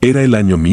Era el año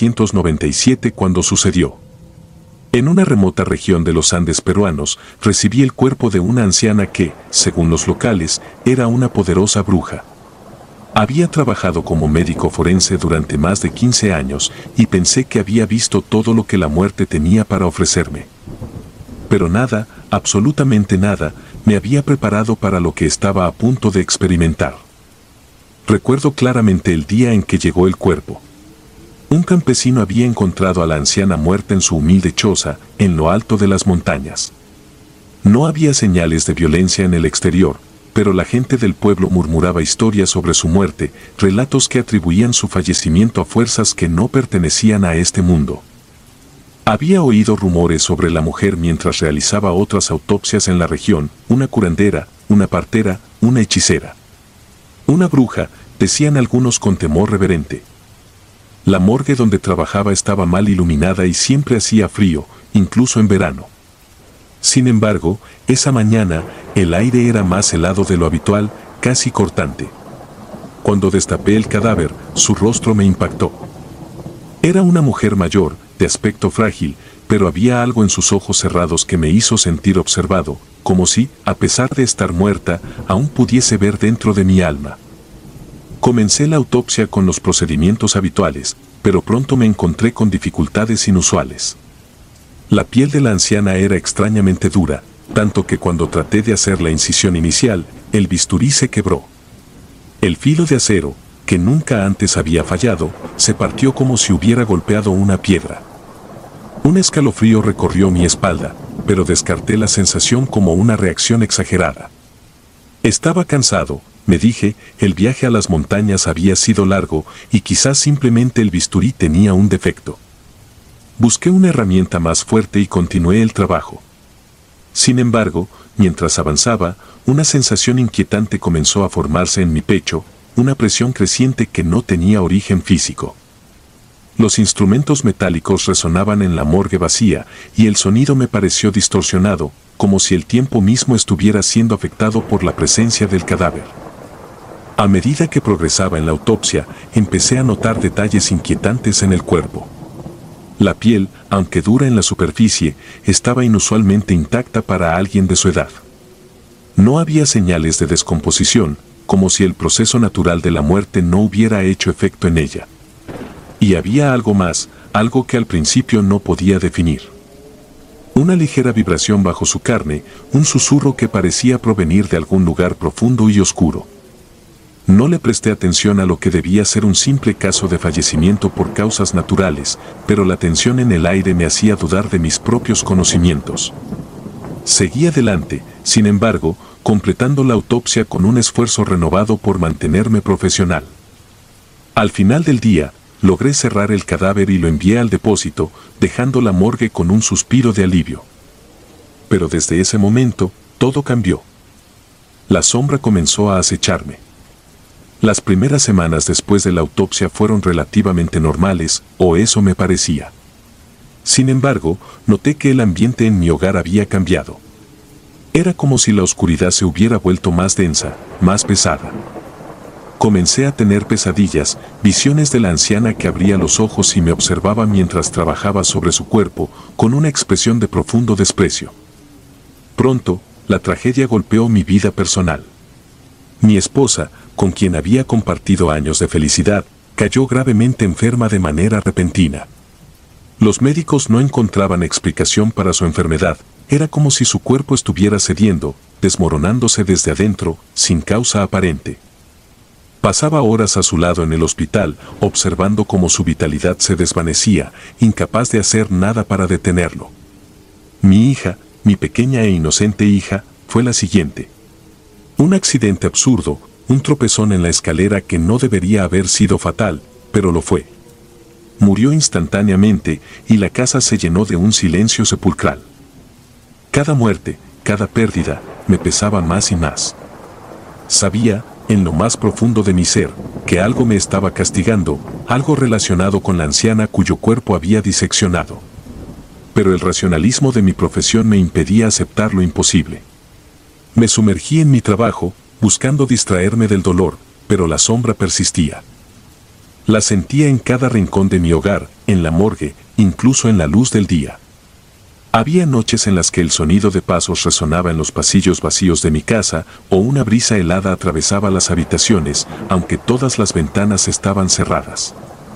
1997 cuando sucedió. En una remota región de los Andes peruanos, recibí el cuerpo de una anciana que, según los locales, era una poderosa bruja. Había trabajado como médico forense durante más de 15 años y pensé que había visto todo lo que la muerte tenía para ofrecerme. Pero nada, absolutamente nada, me había preparado para lo que estaba a punto de experimentar. Recuerdo claramente el día en que llegó el cuerpo. Un campesino había encontrado a la anciana muerta en su humilde choza, en lo alto de las montañas. No había señales de violencia en el exterior, pero la gente del pueblo murmuraba historias sobre su muerte, relatos que atribuían su fallecimiento a fuerzas que no pertenecían a este mundo. Había oído rumores sobre la mujer mientras realizaba otras autopsias en la región, una curandera, una partera, una hechicera. Una bruja, decían algunos con temor reverente. La morgue donde trabajaba estaba mal iluminada y siempre hacía frío, incluso en verano. Sin embargo, esa mañana, el aire era más helado de lo habitual, casi cortante. Cuando destapé el cadáver, su rostro me impactó. Era una mujer mayor, de aspecto frágil, pero había algo en sus ojos cerrados que me hizo sentir observado, como si, a pesar de estar muerta, aún pudiese ver dentro de mi alma. Comencé la autopsia con los procedimientos habituales, pero pronto me encontré con dificultades inusuales. La piel de la anciana era extrañamente dura, tanto que cuando traté de hacer la incisión inicial, el bisturí se quebró. El filo de acero, que nunca antes había fallado, se partió como si hubiera golpeado una piedra. Un escalofrío recorrió mi espalda, pero descarté la sensación como una reacción exagerada. Estaba cansado, me dije, el viaje a las montañas había sido largo y quizás simplemente el bisturí tenía un defecto. Busqué una herramienta más fuerte y continué el trabajo. Sin embargo, mientras avanzaba, una sensación inquietante comenzó a formarse en mi pecho, una presión creciente que no tenía origen físico. Los instrumentos metálicos resonaban en la morgue vacía y el sonido me pareció distorsionado, como si el tiempo mismo estuviera siendo afectado por la presencia del cadáver. A medida que progresaba en la autopsia, empecé a notar detalles inquietantes en el cuerpo. La piel, aunque dura en la superficie, estaba inusualmente intacta para alguien de su edad. No había señales de descomposición, como si el proceso natural de la muerte no hubiera hecho efecto en ella. Y había algo más, algo que al principio no podía definir. Una ligera vibración bajo su carne, un susurro que parecía provenir de algún lugar profundo y oscuro. No le presté atención a lo que debía ser un simple caso de fallecimiento por causas naturales, pero la tensión en el aire me hacía dudar de mis propios conocimientos. Seguí adelante, sin embargo, completando la autopsia con un esfuerzo renovado por mantenerme profesional. Al final del día, logré cerrar el cadáver y lo envié al depósito, dejando la morgue con un suspiro de alivio. Pero desde ese momento, todo cambió. La sombra comenzó a acecharme. Las primeras semanas después de la autopsia fueron relativamente normales, o eso me parecía. Sin embargo, noté que el ambiente en mi hogar había cambiado. Era como si la oscuridad se hubiera vuelto más densa, más pesada. Comencé a tener pesadillas, visiones de la anciana que abría los ojos y me observaba mientras trabajaba sobre su cuerpo, con una expresión de profundo desprecio. Pronto, la tragedia golpeó mi vida personal. Mi esposa, con quien había compartido años de felicidad, cayó gravemente enferma de manera repentina. Los médicos no encontraban explicación para su enfermedad, era como si su cuerpo estuviera cediendo, desmoronándose desde adentro, sin causa aparente. Pasaba horas a su lado en el hospital, observando cómo su vitalidad se desvanecía, incapaz de hacer nada para detenerlo. Mi hija, mi pequeña e inocente hija, fue la siguiente. Un accidente absurdo, un tropezón en la escalera que no debería haber sido fatal, pero lo fue. Murió instantáneamente y la casa se llenó de un silencio sepulcral. Cada muerte, cada pérdida, me pesaba más y más. Sabía, en lo más profundo de mi ser, que algo me estaba castigando, algo relacionado con la anciana cuyo cuerpo había diseccionado. Pero el racionalismo de mi profesión me impedía aceptar lo imposible. Me sumergí en mi trabajo, buscando distraerme del dolor, pero la sombra persistía. La sentía en cada rincón de mi hogar, en la morgue, incluso en la luz del día. Había noches en las que el sonido de pasos resonaba en los pasillos vacíos de mi casa o una brisa helada atravesaba las habitaciones, aunque todas las ventanas estaban cerradas.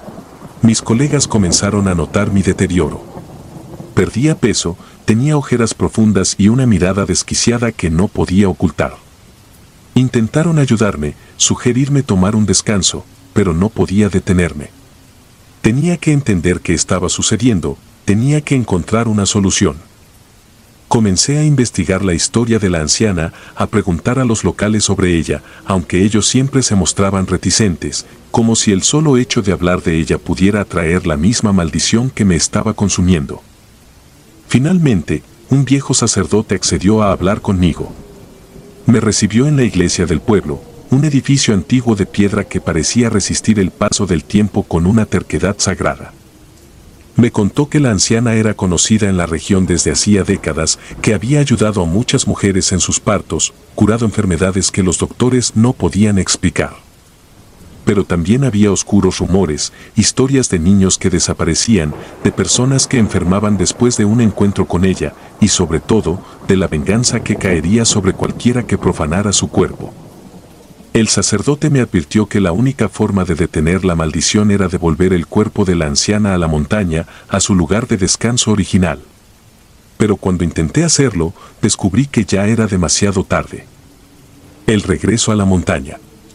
Mis colegas comenzaron a notar mi deterioro. Perdía peso, tenía ojeras profundas y una mirada desquiciada que no podía ocultar. Intentaron ayudarme, sugerirme tomar un descanso, pero no podía detenerme. Tenía que entender qué estaba sucediendo, tenía que encontrar una solución. Comencé a investigar la historia de la anciana, a preguntar a los locales sobre ella, aunque ellos siempre se mostraban reticentes, como si el solo hecho de hablar de ella pudiera atraer la misma maldición que me estaba consumiendo. Finalmente, un viejo sacerdote accedió a hablar conmigo. Me recibió en la iglesia del pueblo, un edificio antiguo de piedra que parecía resistir el paso del tiempo con una terquedad sagrada. Me contó que la anciana era conocida en la región desde hacía décadas, que había ayudado a muchas mujeres en sus partos, curado enfermedades que los doctores no podían explicar. Pero también había oscuros rumores, historias de niños que desaparecían, de personas que enfermaban después de un encuentro con ella, y sobre todo, de la venganza que caería sobre cualquiera que profanara su cuerpo. El sacerdote me advirtió que la única forma de detener la maldición era devolver el cuerpo de la anciana a la montaña, a su lugar de descanso original. Pero cuando intenté hacerlo, descubrí que ya era demasiado tarde. El regreso a la montaña.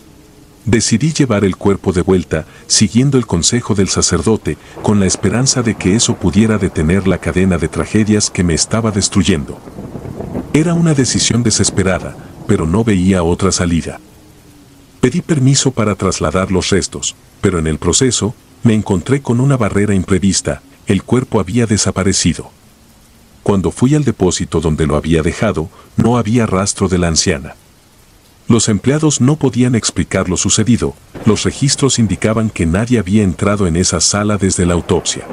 Decidí llevar el cuerpo de vuelta, siguiendo el consejo del sacerdote, con la esperanza de que eso pudiera detener la cadena de tragedias que me estaba destruyendo. Era una decisión desesperada, pero no veía otra salida. Pedí permiso para trasladar los restos, pero en el proceso, me encontré con una barrera imprevista, el cuerpo había desaparecido. Cuando fui al depósito donde lo había dejado, no había rastro de la anciana. Los empleados no podían explicar lo sucedido, los registros indicaban que nadie había entrado en esa sala desde la autopsia.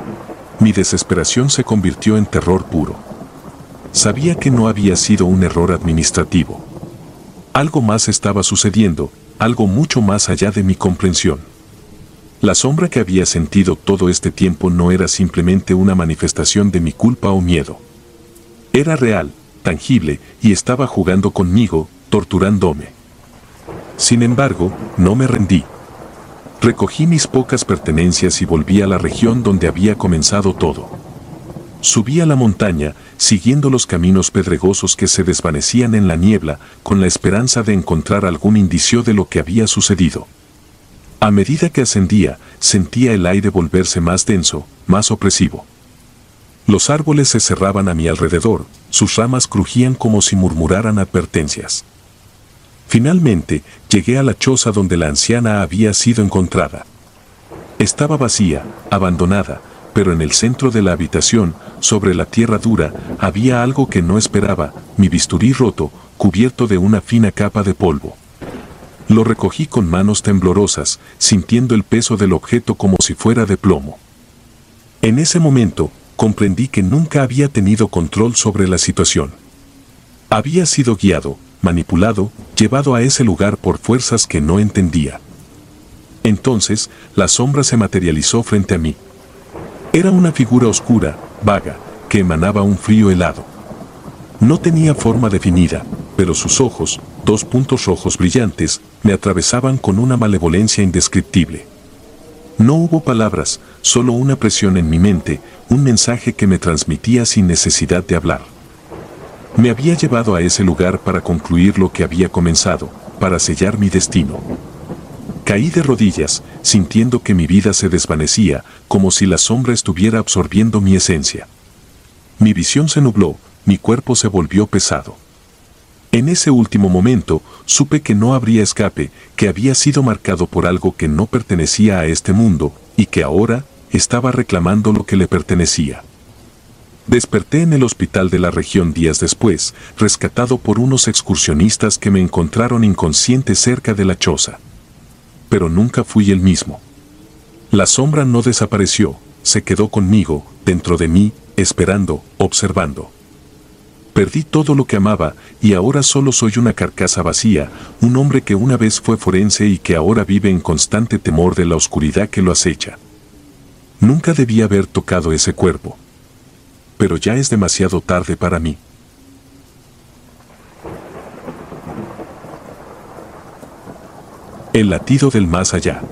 Mi desesperación se convirtió en terror puro. Sabía que no había sido un error administrativo. Algo más estaba sucediendo, algo mucho más allá de mi comprensión. La sombra que había sentido todo este tiempo no era simplemente una manifestación de mi culpa o miedo. Era real, tangible, y estaba jugando conmigo, torturándome. Sin embargo, no me rendí. Recogí mis pocas pertenencias y volví a la región donde había comenzado todo. Subí a la montaña, siguiendo los caminos pedregosos que se desvanecían en la niebla, con la esperanza de encontrar algún indicio de lo que había sucedido. A medida que ascendía, sentía el aire volverse más denso, más opresivo. Los árboles se cerraban a mi alrededor, sus ramas crujían como si murmuraran advertencias. Finalmente, llegué a la choza donde la anciana había sido encontrada. Estaba vacía, abandonada, pero en el centro de la habitación, sobre la tierra dura, había algo que no esperaba, mi bisturí roto, cubierto de una fina capa de polvo. Lo recogí con manos temblorosas, sintiendo el peso del objeto como si fuera de plomo. En ese momento, comprendí que nunca había tenido control sobre la situación. Había sido guiado, manipulado, llevado a ese lugar por fuerzas que no entendía. Entonces, la sombra se materializó frente a mí. Era una figura oscura, vaga, que emanaba un frío helado. No tenía forma definida, pero sus ojos, 2 puntos rojos brillantes, me atravesaban con una malevolencia indescriptible. No hubo palabras, solo una presión en mi mente, un mensaje que me transmitía sin necesidad de hablar. Me había llevado a ese lugar para concluir lo que había comenzado, para sellar mi destino. Caí de rodillas, sintiendo que mi vida se desvanecía, como si la sombra estuviera absorbiendo mi esencia. Mi visión se nubló, mi cuerpo se volvió pesado. En ese último momento, supe que no habría escape, que había sido marcado por algo que no pertenecía a este mundo, y que ahora estaba reclamando lo que le pertenecía. Desperté en el hospital de la región días después, rescatado por unos excursionistas que me encontraron inconsciente cerca de la choza. Pero nunca fui el mismo. La sombra no desapareció, se quedó conmigo, dentro de mí, esperando, observando. Perdí todo lo que amaba y ahora solo soy una carcasa vacía, un hombre que una vez fue forense y que ahora vive en constante temor de la oscuridad que lo acecha. Nunca debí haber tocado ese cuerpo. Pero ya es demasiado tarde para mí. El latido del más allá.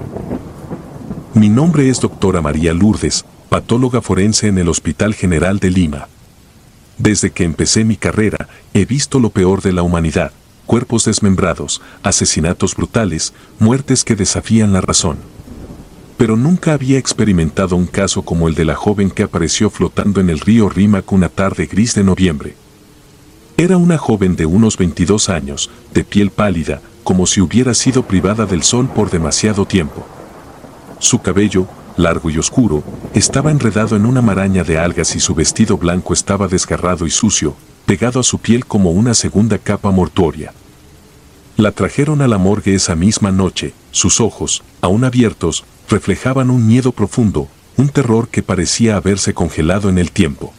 Mi nombre es doctora María Lourdes, patóloga forense en el Hospital General de Lima. Desde que empecé mi carrera, he visto lo peor de la humanidad: cuerpos desmembrados, asesinatos brutales, muertes que desafían la razón. Pero nunca había experimentado un caso como el de la joven que apareció flotando en el río Rímac una tarde gris de noviembre. Era una joven de unos 22 años, de piel pálida, como si hubiera sido privada del sol por demasiado tiempo. Su cabello, largo y oscuro, estaba enredado en una maraña de algas y su vestido blanco estaba desgarrado y sucio, pegado a su piel como una segunda capa mortuoria. La trajeron a la morgue esa misma noche. Sus ojos, aún abiertos, reflejaban un miedo profundo, un terror que parecía haberse congelado en el tiempo.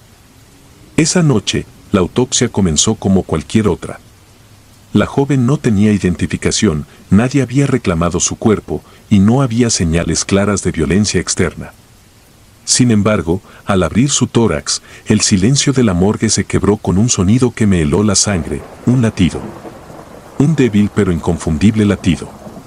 Esa noche, la autopsia comenzó como cualquier otra. La joven no tenía identificación, nadie había reclamado su cuerpo y no había señales claras de violencia externa. Sin embargo, al abrir su tórax, el silencio de la morgue se quebró con un sonido que me heló la sangre, un latido. Un débil pero inconfundible latido.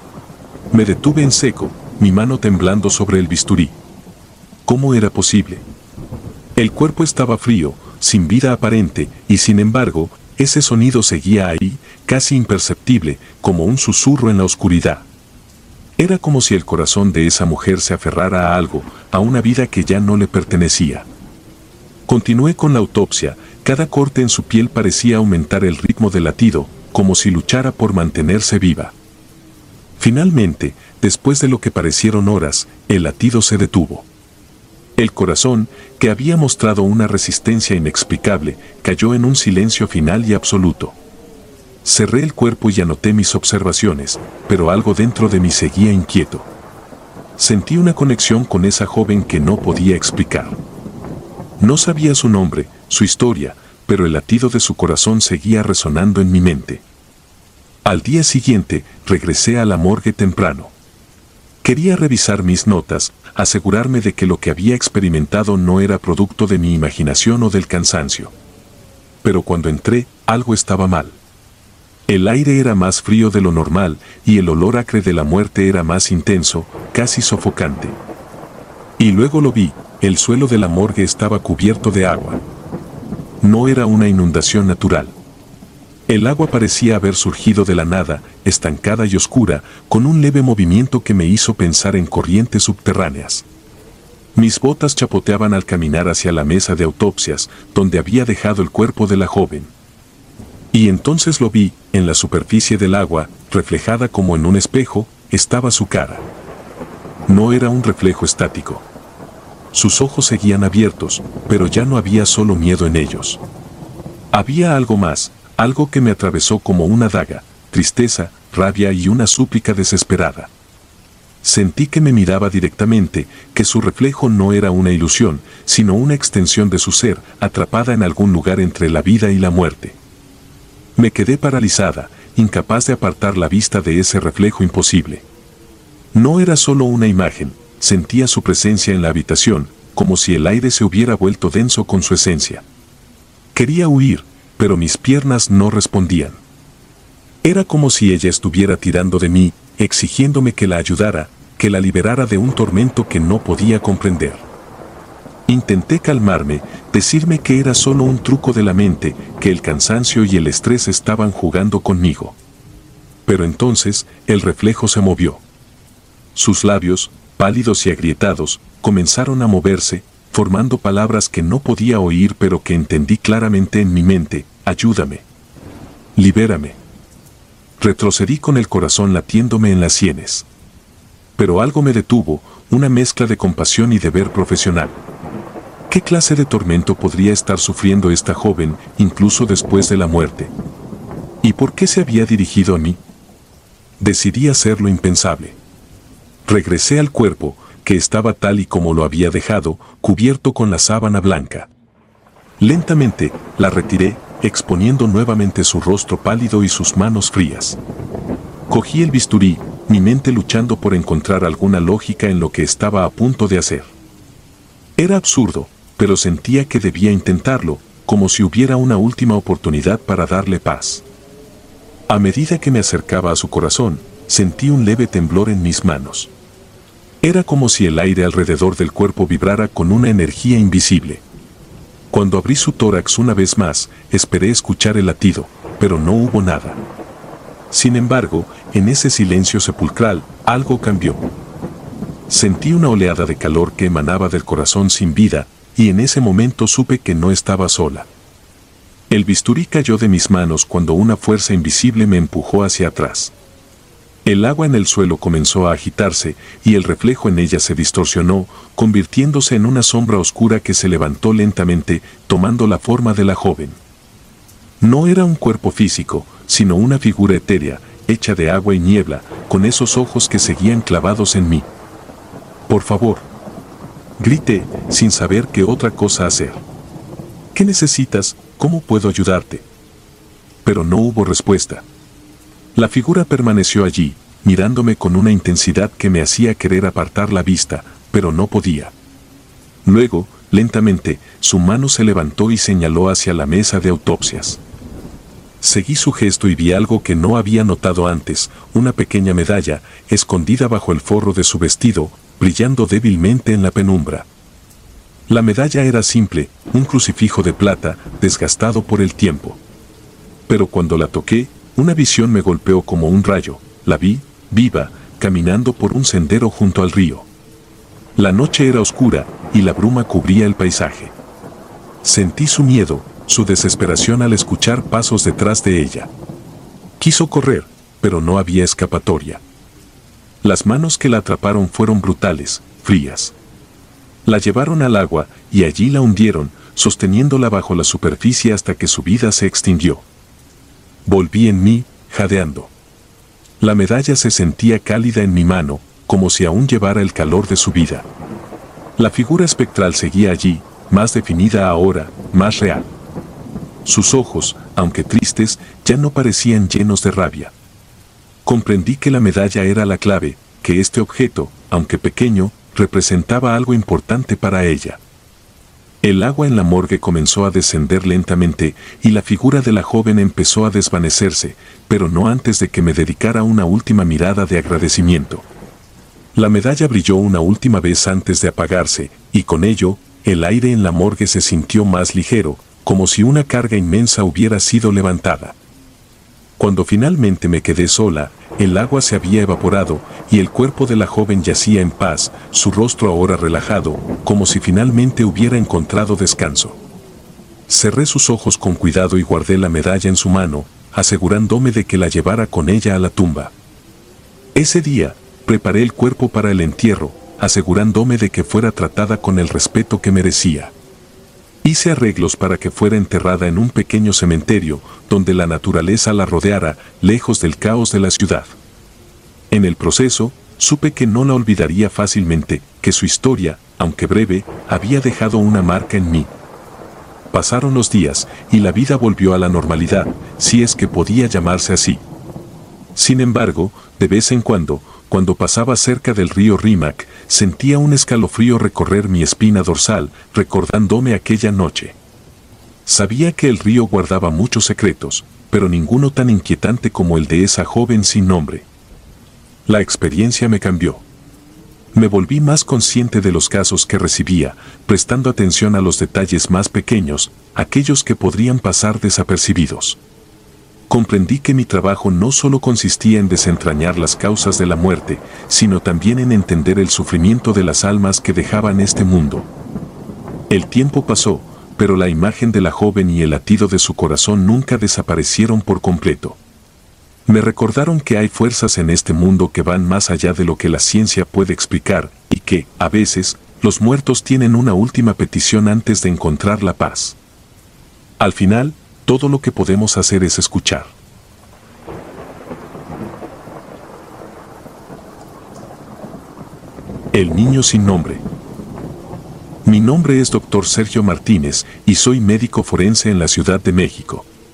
Me detuve en seco, mi mano temblando sobre el bisturí. ¿Cómo era posible? El cuerpo estaba frío, sin vida aparente, y sin embargo, ese sonido seguía ahí, casi imperceptible, como un susurro en la oscuridad. Era como si el corazón de esa mujer se aferrara a algo, a una vida que ya no le pertenecía. Continué con la autopsia, cada corte en su piel parecía aumentar el ritmo del latido, como si luchara por mantenerse viva. Finalmente, después de lo que parecieron horas, el latido se detuvo. El corazón, que había mostrado una resistencia inexplicable, cayó en un silencio final y absoluto. Cerré el cuerpo y anoté mis observaciones, pero algo dentro de mí seguía inquieto. Sentí una conexión con esa joven que no podía explicar. No sabía su nombre, su historia, pero el latido de su corazón seguía resonando en mi mente. Al día siguiente, regresé a la morgue temprano. Quería revisar mis notas, asegurarme de que lo que había experimentado no era producto de mi imaginación o del cansancio. Pero cuando entré, algo estaba mal. El aire era más frío de lo normal y el olor acre de la muerte era más intenso, casi sofocante. Y luego lo vi, el suelo de la morgue estaba cubierto de agua. No era una inundación natural. El agua parecía haber surgido de la nada, estancada y oscura, con un leve movimiento que me hizo pensar en corrientes subterráneas. Mis botas chapoteaban al caminar hacia la mesa de autopsias, donde había dejado el cuerpo de la joven. Y entonces lo vi, en la superficie del agua, reflejada como en un espejo, estaba su cara. No era un reflejo estático. Sus ojos seguían abiertos, pero ya no había solo miedo en ellos. Había algo más, algo que me atravesó como una daga, tristeza, rabia y una súplica desesperada. Sentí que me miraba directamente, que su reflejo no era una ilusión, sino una extensión de su ser, atrapada en algún lugar entre la vida y la muerte. Me quedé paralizada, incapaz de apartar la vista de ese reflejo imposible. No era solo una imagen, sentía su presencia en la habitación, como si el aire se hubiera vuelto denso con su esencia. Quería huir, pero mis piernas no respondían. Era como si ella estuviera tirando de mí, exigiéndome que la ayudara, que la liberara de un tormento que no podía comprender. Intenté calmarme, decirme que era solo un truco de la mente, que el cansancio y el estrés estaban jugando conmigo. Pero entonces, el reflejo se movió. Sus labios, pálidos y agrietados, comenzaron a moverse, formando palabras que no podía oír pero que entendí claramente en mi mente: ayúdame. Libérame. Retrocedí con el corazón latiéndome en las sienes. Pero algo me detuvo, una mezcla de compasión y deber profesional. ¿Qué clase de tormento podría estar sufriendo esta joven, incluso después de la muerte? ¿Y por qué se había dirigido a mí? Decidí hacer lo impensable. Regresé al cuerpo, que estaba tal y como lo había dejado, cubierto con la sábana blanca. Lentamente, la retiré, exponiendo nuevamente su rostro pálido y sus manos frías. Cogí el bisturí, mi mente luchando por encontrar alguna lógica en lo que estaba a punto de hacer. Era absurdo, pero sentía que debía intentarlo, como si hubiera una última oportunidad para darle paz. A medida que me acercaba a su corazón, sentí un leve temblor en mis manos. Era como si el aire alrededor del cuerpo vibrara con una energía invisible. Cuando abrí su tórax una vez más, esperé escuchar el latido, pero no hubo nada. Sin embargo, en ese silencio sepulcral, algo cambió. Sentí una oleada de calor que emanaba del corazón sin vida, y en ese momento supe que no estaba sola. El bisturí cayó de mis manos cuando una fuerza invisible me empujó hacia atrás. El agua en el suelo comenzó a agitarse y el reflejo en ella se distorsionó, convirtiéndose en una sombra oscura que se levantó lentamente, tomando la forma de la joven. No era un cuerpo físico, sino una figura etérea, hecha de agua y niebla, con esos ojos que seguían clavados en mí. «Por favor», grité, sin saber qué otra cosa hacer. «¿Qué necesitas? ¿Cómo puedo ayudarte?» Pero no hubo respuesta. La figura permaneció allí, mirándome con una intensidad que me hacía querer apartar la vista, pero no podía. Luego, lentamente, su mano se levantó y señaló hacia la mesa de autopsias. Seguí su gesto y vi algo que no había notado antes, una pequeña medalla, escondida bajo el forro de su vestido, brillando débilmente en la penumbra. La medalla era simple, un crucifijo de plata, desgastado por el tiempo. Pero cuando la toqué, una visión me golpeó como un rayo. La vi, viva, caminando por un sendero junto al río. La noche era oscura, y la bruma cubría el paisaje. Sentí su miedo, su desesperación al escuchar pasos detrás de ella. Quiso correr, pero no había escapatoria. Las manos que la atraparon fueron brutales, frías. La llevaron al agua, y allí la hundieron, sosteniéndola bajo la superficie hasta que su vida se extinguió. Volví en mí, jadeando. La medalla se sentía cálida en mi mano, como si aún llevara el calor de su vida. La figura espectral seguía allí, más definida ahora, más real. Sus ojos, aunque tristes, ya no parecían llenos de rabia. Comprendí que la medalla era la clave, que este objeto, aunque pequeño, representaba algo importante para ella. El agua en la morgue comenzó a descender lentamente y la figura de la joven empezó a desvanecerse, pero no antes de que me dedicara una última mirada de agradecimiento. La medalla brilló una última vez antes de apagarse, y con ello, el aire en la morgue se sintió más ligero, como si una carga inmensa hubiera sido levantada. Cuando finalmente me quedé sola, el agua se había evaporado y el cuerpo de la joven yacía en paz, su rostro ahora relajado, como si finalmente hubiera encontrado descanso. Cerré sus ojos con cuidado y guardé la medalla en su mano, asegurándome de que la llevara con ella a la tumba. Ese día, preparé el cuerpo para el entierro, asegurándome de que fuera tratada con el respeto que merecía. Hice arreglos para que fuera enterrada en un pequeño cementerio, donde la naturaleza la rodeara, lejos del caos de la ciudad. En el proceso, supe que no la olvidaría fácilmente, que su historia, aunque breve, había dejado una marca en mí. Pasaron los días, y la vida volvió a la normalidad, si es que podía llamarse así. Sin embargo, de vez en cuando pasaba cerca del río Rímac, sentía un escalofrío recorrer mi espina dorsal, recordándome aquella noche. Sabía que el río guardaba muchos secretos, pero ninguno tan inquietante como el de esa joven sin nombre. La experiencia me cambió. Me volví más consciente de los casos que recibía, prestando atención a los detalles más pequeños, aquellos que podrían pasar desapercibidos. Comprendí que mi trabajo no solo consistía en desentrañar las causas de la muerte, sino también en entender el sufrimiento de las almas que dejaban este mundo. El tiempo pasó, pero la imagen de la joven y el latido de su corazón nunca desaparecieron por completo. Me recordaron que hay fuerzas en este mundo que van más allá de lo que la ciencia puede explicar, y que, a veces, los muertos tienen una última petición antes de encontrar la paz. Al final, todo lo que podemos hacer es escuchar. El niño sin nombre. Mi nombre es Dr. Sergio Martínez y soy médico forense en la Ciudad de México.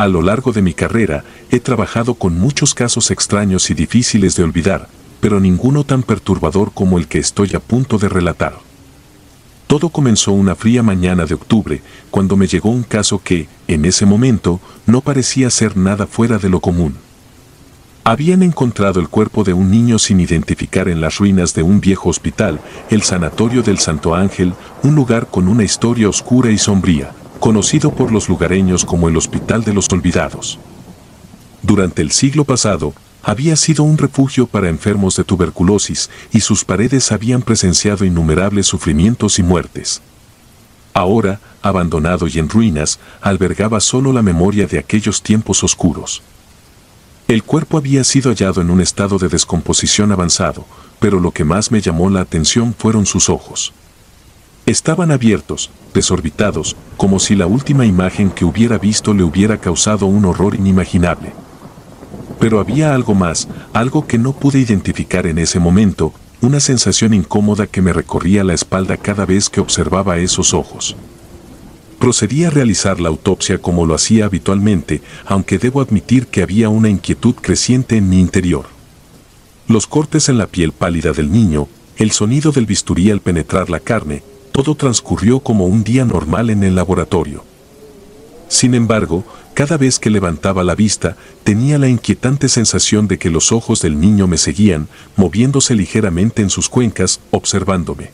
A lo largo de mi carrera, he trabajado con muchos casos extraños y difíciles de olvidar, pero ninguno tan perturbador como el que estoy a punto de relatar. Todo comenzó una fría mañana de octubre, cuando me llegó un caso que, en ese momento, no parecía ser nada fuera de lo común. Habían encontrado el cuerpo de un niño sin identificar en las ruinas de un viejo hospital, el Sanatorio del Santo Ángel, un lugar con una historia oscura y sombría, conocido por los lugareños como el Hospital de los Olvidados. Durante el siglo pasado, había sido un refugio para enfermos de tuberculosis y sus paredes habían presenciado innumerables sufrimientos y muertes. Ahora, abandonado y en ruinas, albergaba solo la memoria de aquellos tiempos oscuros. El cuerpo había sido hallado en un estado de descomposición avanzado, pero lo que más me llamó la atención fueron sus ojos. Estaban abiertos, desorbitados, como si la última imagen que hubiera visto le hubiera causado un horror inimaginable. Pero había algo más, algo que no pude identificar en ese momento, una sensación incómoda que me recorría la espalda cada vez que observaba esos ojos. Procedí a realizar la autopsia como lo hacía habitualmente, aunque debo admitir que había una inquietud creciente en mi interior. Los cortes en la piel pálida del niño, el sonido del bisturí al penetrar la carne, todo transcurrió como un día normal en el laboratorio. Sin embargo, cada vez que levantaba la vista, tenía la inquietante sensación de que los ojos del niño me seguían, moviéndose ligeramente en sus cuencas, observándome.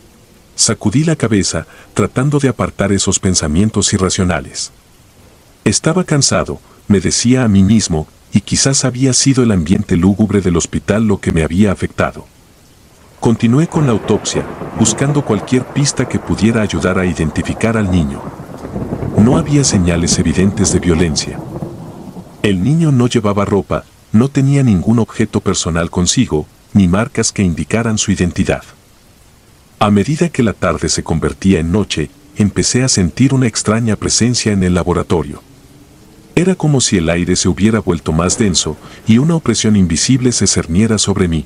Sacudí la cabeza, tratando de apartar esos pensamientos irracionales. Estaba cansado, me decía a mí mismo, y quizás había sido el ambiente lúgubre del hospital lo que me había afectado. Continué con la autopsia, buscando cualquier pista que pudiera ayudar a identificar al niño. No había señales evidentes de violencia. El niño no llevaba ropa, no tenía ningún objeto personal consigo, ni marcas que indicaran su identidad. A medida que la tarde se convertía en noche, empecé a sentir una extraña presencia en el laboratorio. Era como si el aire se hubiera vuelto más denso y una opresión invisible se cerniera sobre mí.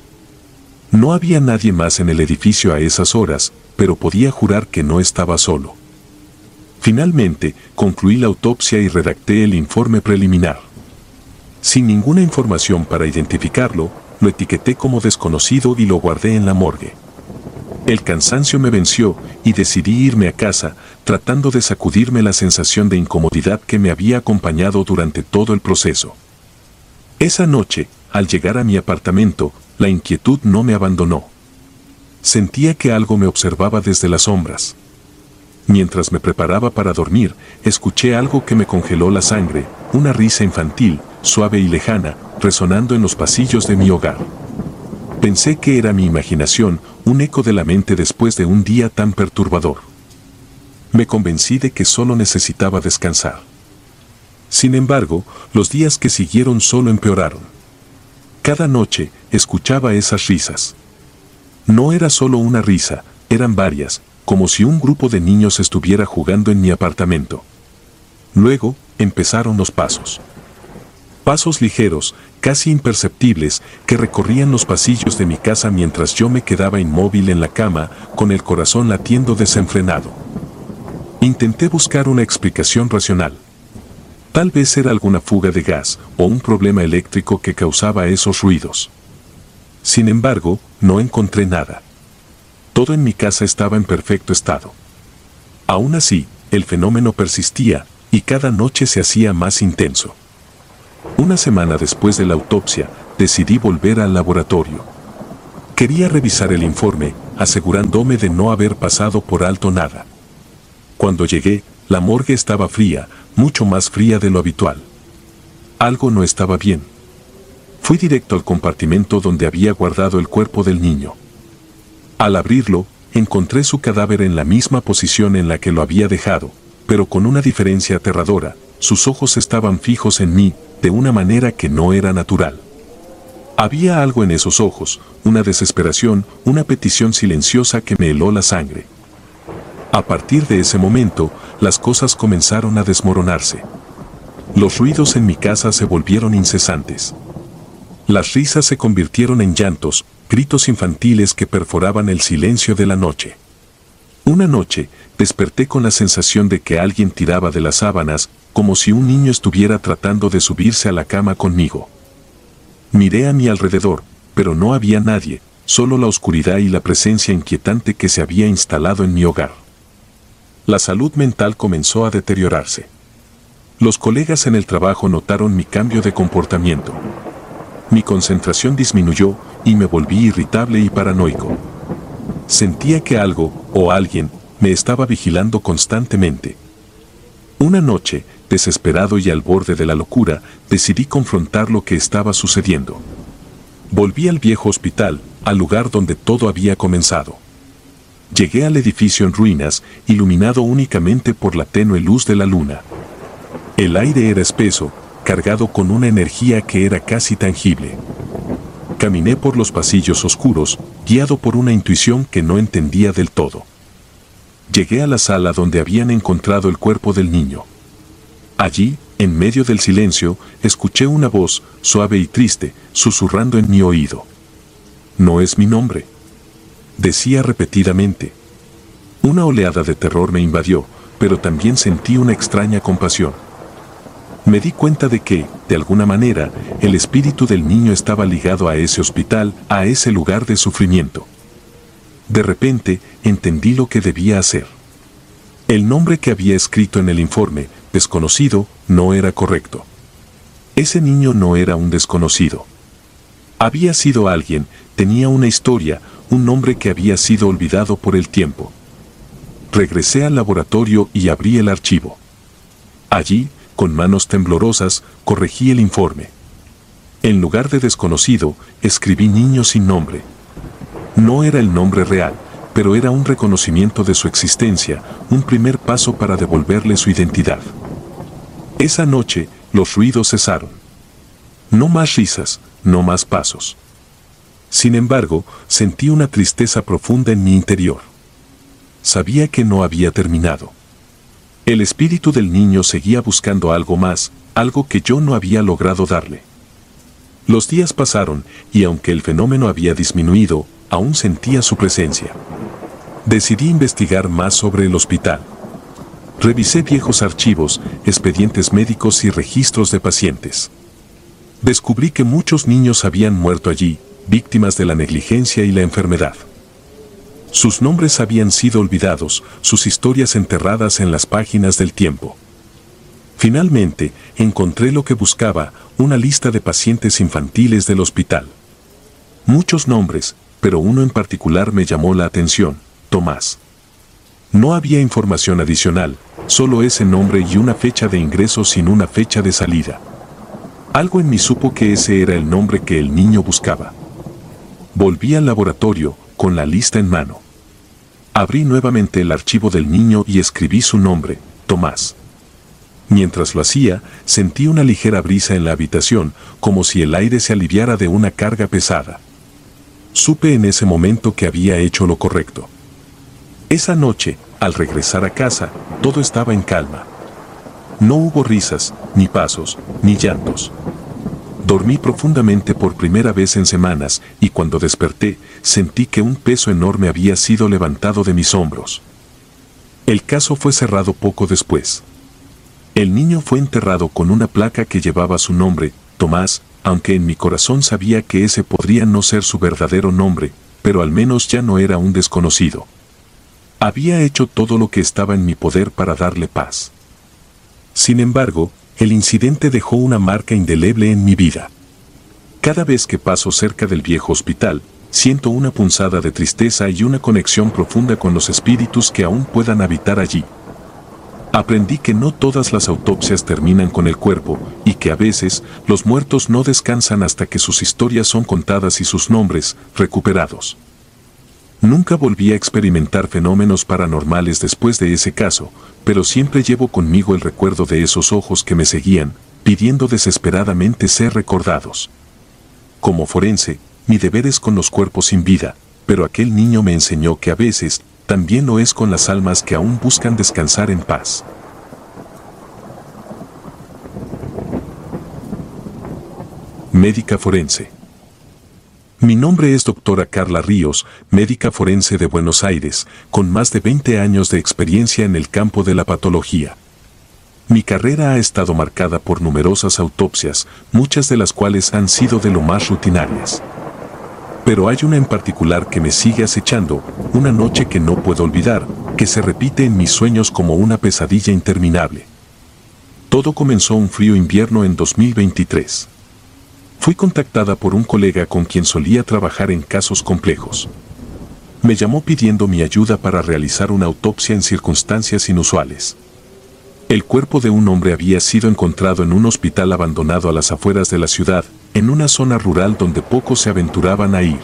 No había nadie más en el edificio a esas horas, pero podía jurar que no estaba solo. Finalmente, concluí la autopsia y redacté el informe preliminar. Sin ninguna información para identificarlo, lo etiqueté como desconocido y lo guardé en la morgue. El cansancio me venció y decidí irme a casa, tratando de sacudirme la sensación de incomodidad que me había acompañado durante todo el proceso. Esa noche, al llegar a mi apartamento, la inquietud no me abandonó. Sentía que algo me observaba desde las sombras. Mientras me preparaba para dormir, escuché algo que me congeló la sangre, una risa infantil, suave y lejana, resonando en los pasillos de mi hogar. Pensé que era mi imaginación, un eco de la mente después de un día tan perturbador. Me convencí de que solo necesitaba descansar. Sin embargo, los días que siguieron solo empeoraron. Cada noche, escuchaba esas risas. No era solo una risa, eran varias, como si un grupo de niños estuviera jugando en mi apartamento. Luego, empezaron los pasos. Pasos ligeros, casi imperceptibles, que recorrían los pasillos de mi casa mientras yo me quedaba inmóvil en la cama, con el corazón latiendo desenfrenado. Intenté buscar una explicación racional. Tal vez era alguna fuga de gas o un problema eléctrico que causaba esos ruidos. Sin embargo, no encontré nada. Todo en mi casa estaba en perfecto estado. Aún así, el fenómeno persistía, y cada noche se hacía más intenso. Una semana después de la autopsia, decidí volver al laboratorio. Quería revisar el informe, asegurándome de no haber pasado por alto nada. Cuando llegué, la morgue estaba fría, mucho más fría de lo habitual. Algo no estaba bien. Fui directo al compartimento donde había guardado el cuerpo del niño. Al abrirlo, encontré su cadáver en la misma posición en la que lo había dejado, pero con una diferencia aterradora. Sus ojos estaban fijos en mí, de una manera que no era natural. Había algo en esos ojos, una desesperación, una petición silenciosa que me heló la sangre. A partir de ese momento, las cosas comenzaron a desmoronarse. Los ruidos en mi casa se volvieron incesantes. Las risas se convirtieron en llantos, gritos infantiles que perforaban el silencio de la noche. Una noche, desperté con la sensación de que alguien tiraba de las sábanas, como si un niño estuviera tratando de subirse a la cama conmigo. Miré a mi alrededor, pero no había nadie, solo la oscuridad y la presencia inquietante que se había instalado en mi hogar. La salud mental comenzó a deteriorarse. Los colegas en el trabajo notaron mi cambio de comportamiento. Mi concentración disminuyó y me volví irritable y paranoico. Sentía que algo, o alguien, me estaba vigilando constantemente. Una noche, desesperado y al borde de la locura, decidí confrontar lo que estaba sucediendo. Volví al viejo hospital, al lugar donde todo había comenzado. Llegué al edificio en ruinas, iluminado únicamente por la tenue luz de la luna. El aire era espeso, cargado con una energía que era casi tangible. Caminé por los pasillos oscuros, guiado por una intuición que no entendía del todo. Llegué a la sala donde habían encontrado el cuerpo del niño. Allí, en medio del silencio, escuché una voz, suave y triste, susurrando en mi oído. «No es mi nombre», decía repetidamente. Una oleada de terror me invadió, pero también sentí una extraña compasión. Me di cuenta de que, de alguna manera, el espíritu del niño estaba ligado a ese hospital, a ese lugar de sufrimiento. De repente, entendí lo que debía hacer. El nombre que había escrito en el informe, desconocido, no era correcto. Ese niño no era un desconocido. Había sido alguien, tenía una historia, un nombre que había sido olvidado por el tiempo. Regresé al laboratorio y abrí el archivo. Allí, con manos temblorosas, corregí el informe. En lugar de desconocido, escribí niño sin nombre. No era el nombre real, pero era un reconocimiento de su existencia, un primer paso para devolverle su identidad. Esa noche, los ruidos cesaron. No más risas, no más pasos. Sin embargo, sentí una tristeza profunda en mi interior. Sabía que no había terminado. El espíritu del niño seguía buscando algo más, algo que yo no había logrado darle. Los días pasaron, y aunque el fenómeno había disminuido, aún sentía su presencia. Decidí investigar más sobre el hospital. Revisé viejos archivos, expedientes médicos y registros de pacientes. Descubrí que muchos niños habían muerto allí, víctimas de la negligencia y la enfermedad. Sus nombres habían sido olvidados, sus historias enterradas en las páginas del tiempo. Finalmente, encontré lo que buscaba, una lista de pacientes infantiles del hospital. Muchos nombres, pero uno en particular me llamó la atención: Tomás. No había información adicional, solo ese nombre y una fecha de ingreso sin una fecha de salida. Algo en mí supo que ese era el nombre que el niño buscaba. Volví al laboratorio, con la lista en mano. Abrí nuevamente el archivo del niño y escribí su nombre, Tomás. Mientras lo hacía, sentí una ligera brisa en la habitación, como si el aire se aliviara de una carga pesada. Supe en ese momento que había hecho lo correcto. Esa noche, al regresar a casa, todo estaba en calma. No hubo risas, ni pasos, ni llantos. Dormí profundamente por primera vez en semanas, y cuando desperté, sentí que un peso enorme había sido levantado de mis hombros. El caso fue cerrado poco después. El niño fue enterrado con una placa que llevaba su nombre, Tomás, aunque en mi corazón sabía que ese podría no ser su verdadero nombre, pero al menos ya no era un desconocido. Había hecho todo lo que estaba en mi poder para darle paz. Sin embargo, el incidente dejó una marca indeleble en mi vida. Cada vez que paso cerca del viejo hospital, siento una punzada de tristeza y una conexión profunda con los espíritus que aún puedan habitar allí. Aprendí que no todas las autopsias terminan con el cuerpo, y que a veces, los muertos no descansan hasta que sus historias son contadas y sus nombres, recuperados. Nunca volví a experimentar fenómenos paranormales después de ese caso, pero siempre llevo conmigo el recuerdo de esos ojos que me seguían, pidiendo desesperadamente ser recordados. Como forense, mi deber es con los cuerpos sin vida, pero aquel niño me enseñó que a veces, también lo es con las almas que aún buscan descansar en paz. Médica forense. Mi nombre es doctora Carla Ríos, médica forense de Buenos Aires, con más de 20 años de experiencia en el campo de la patología. Mi carrera ha estado marcada por numerosas autopsias, muchas de las cuales han sido de lo más rutinarias. Pero hay una en particular que me sigue acechando, una noche que no puedo olvidar, que se repite en mis sueños como una pesadilla interminable. Todo comenzó un frío invierno en 2023. Fui contactada por un colega con quien solía trabajar en casos complejos. Me llamó pidiendo mi ayuda para realizar una autopsia en circunstancias inusuales. El cuerpo de un hombre había sido encontrado en un hospital abandonado a las afueras de la ciudad, en una zona rural donde pocos se aventuraban a ir.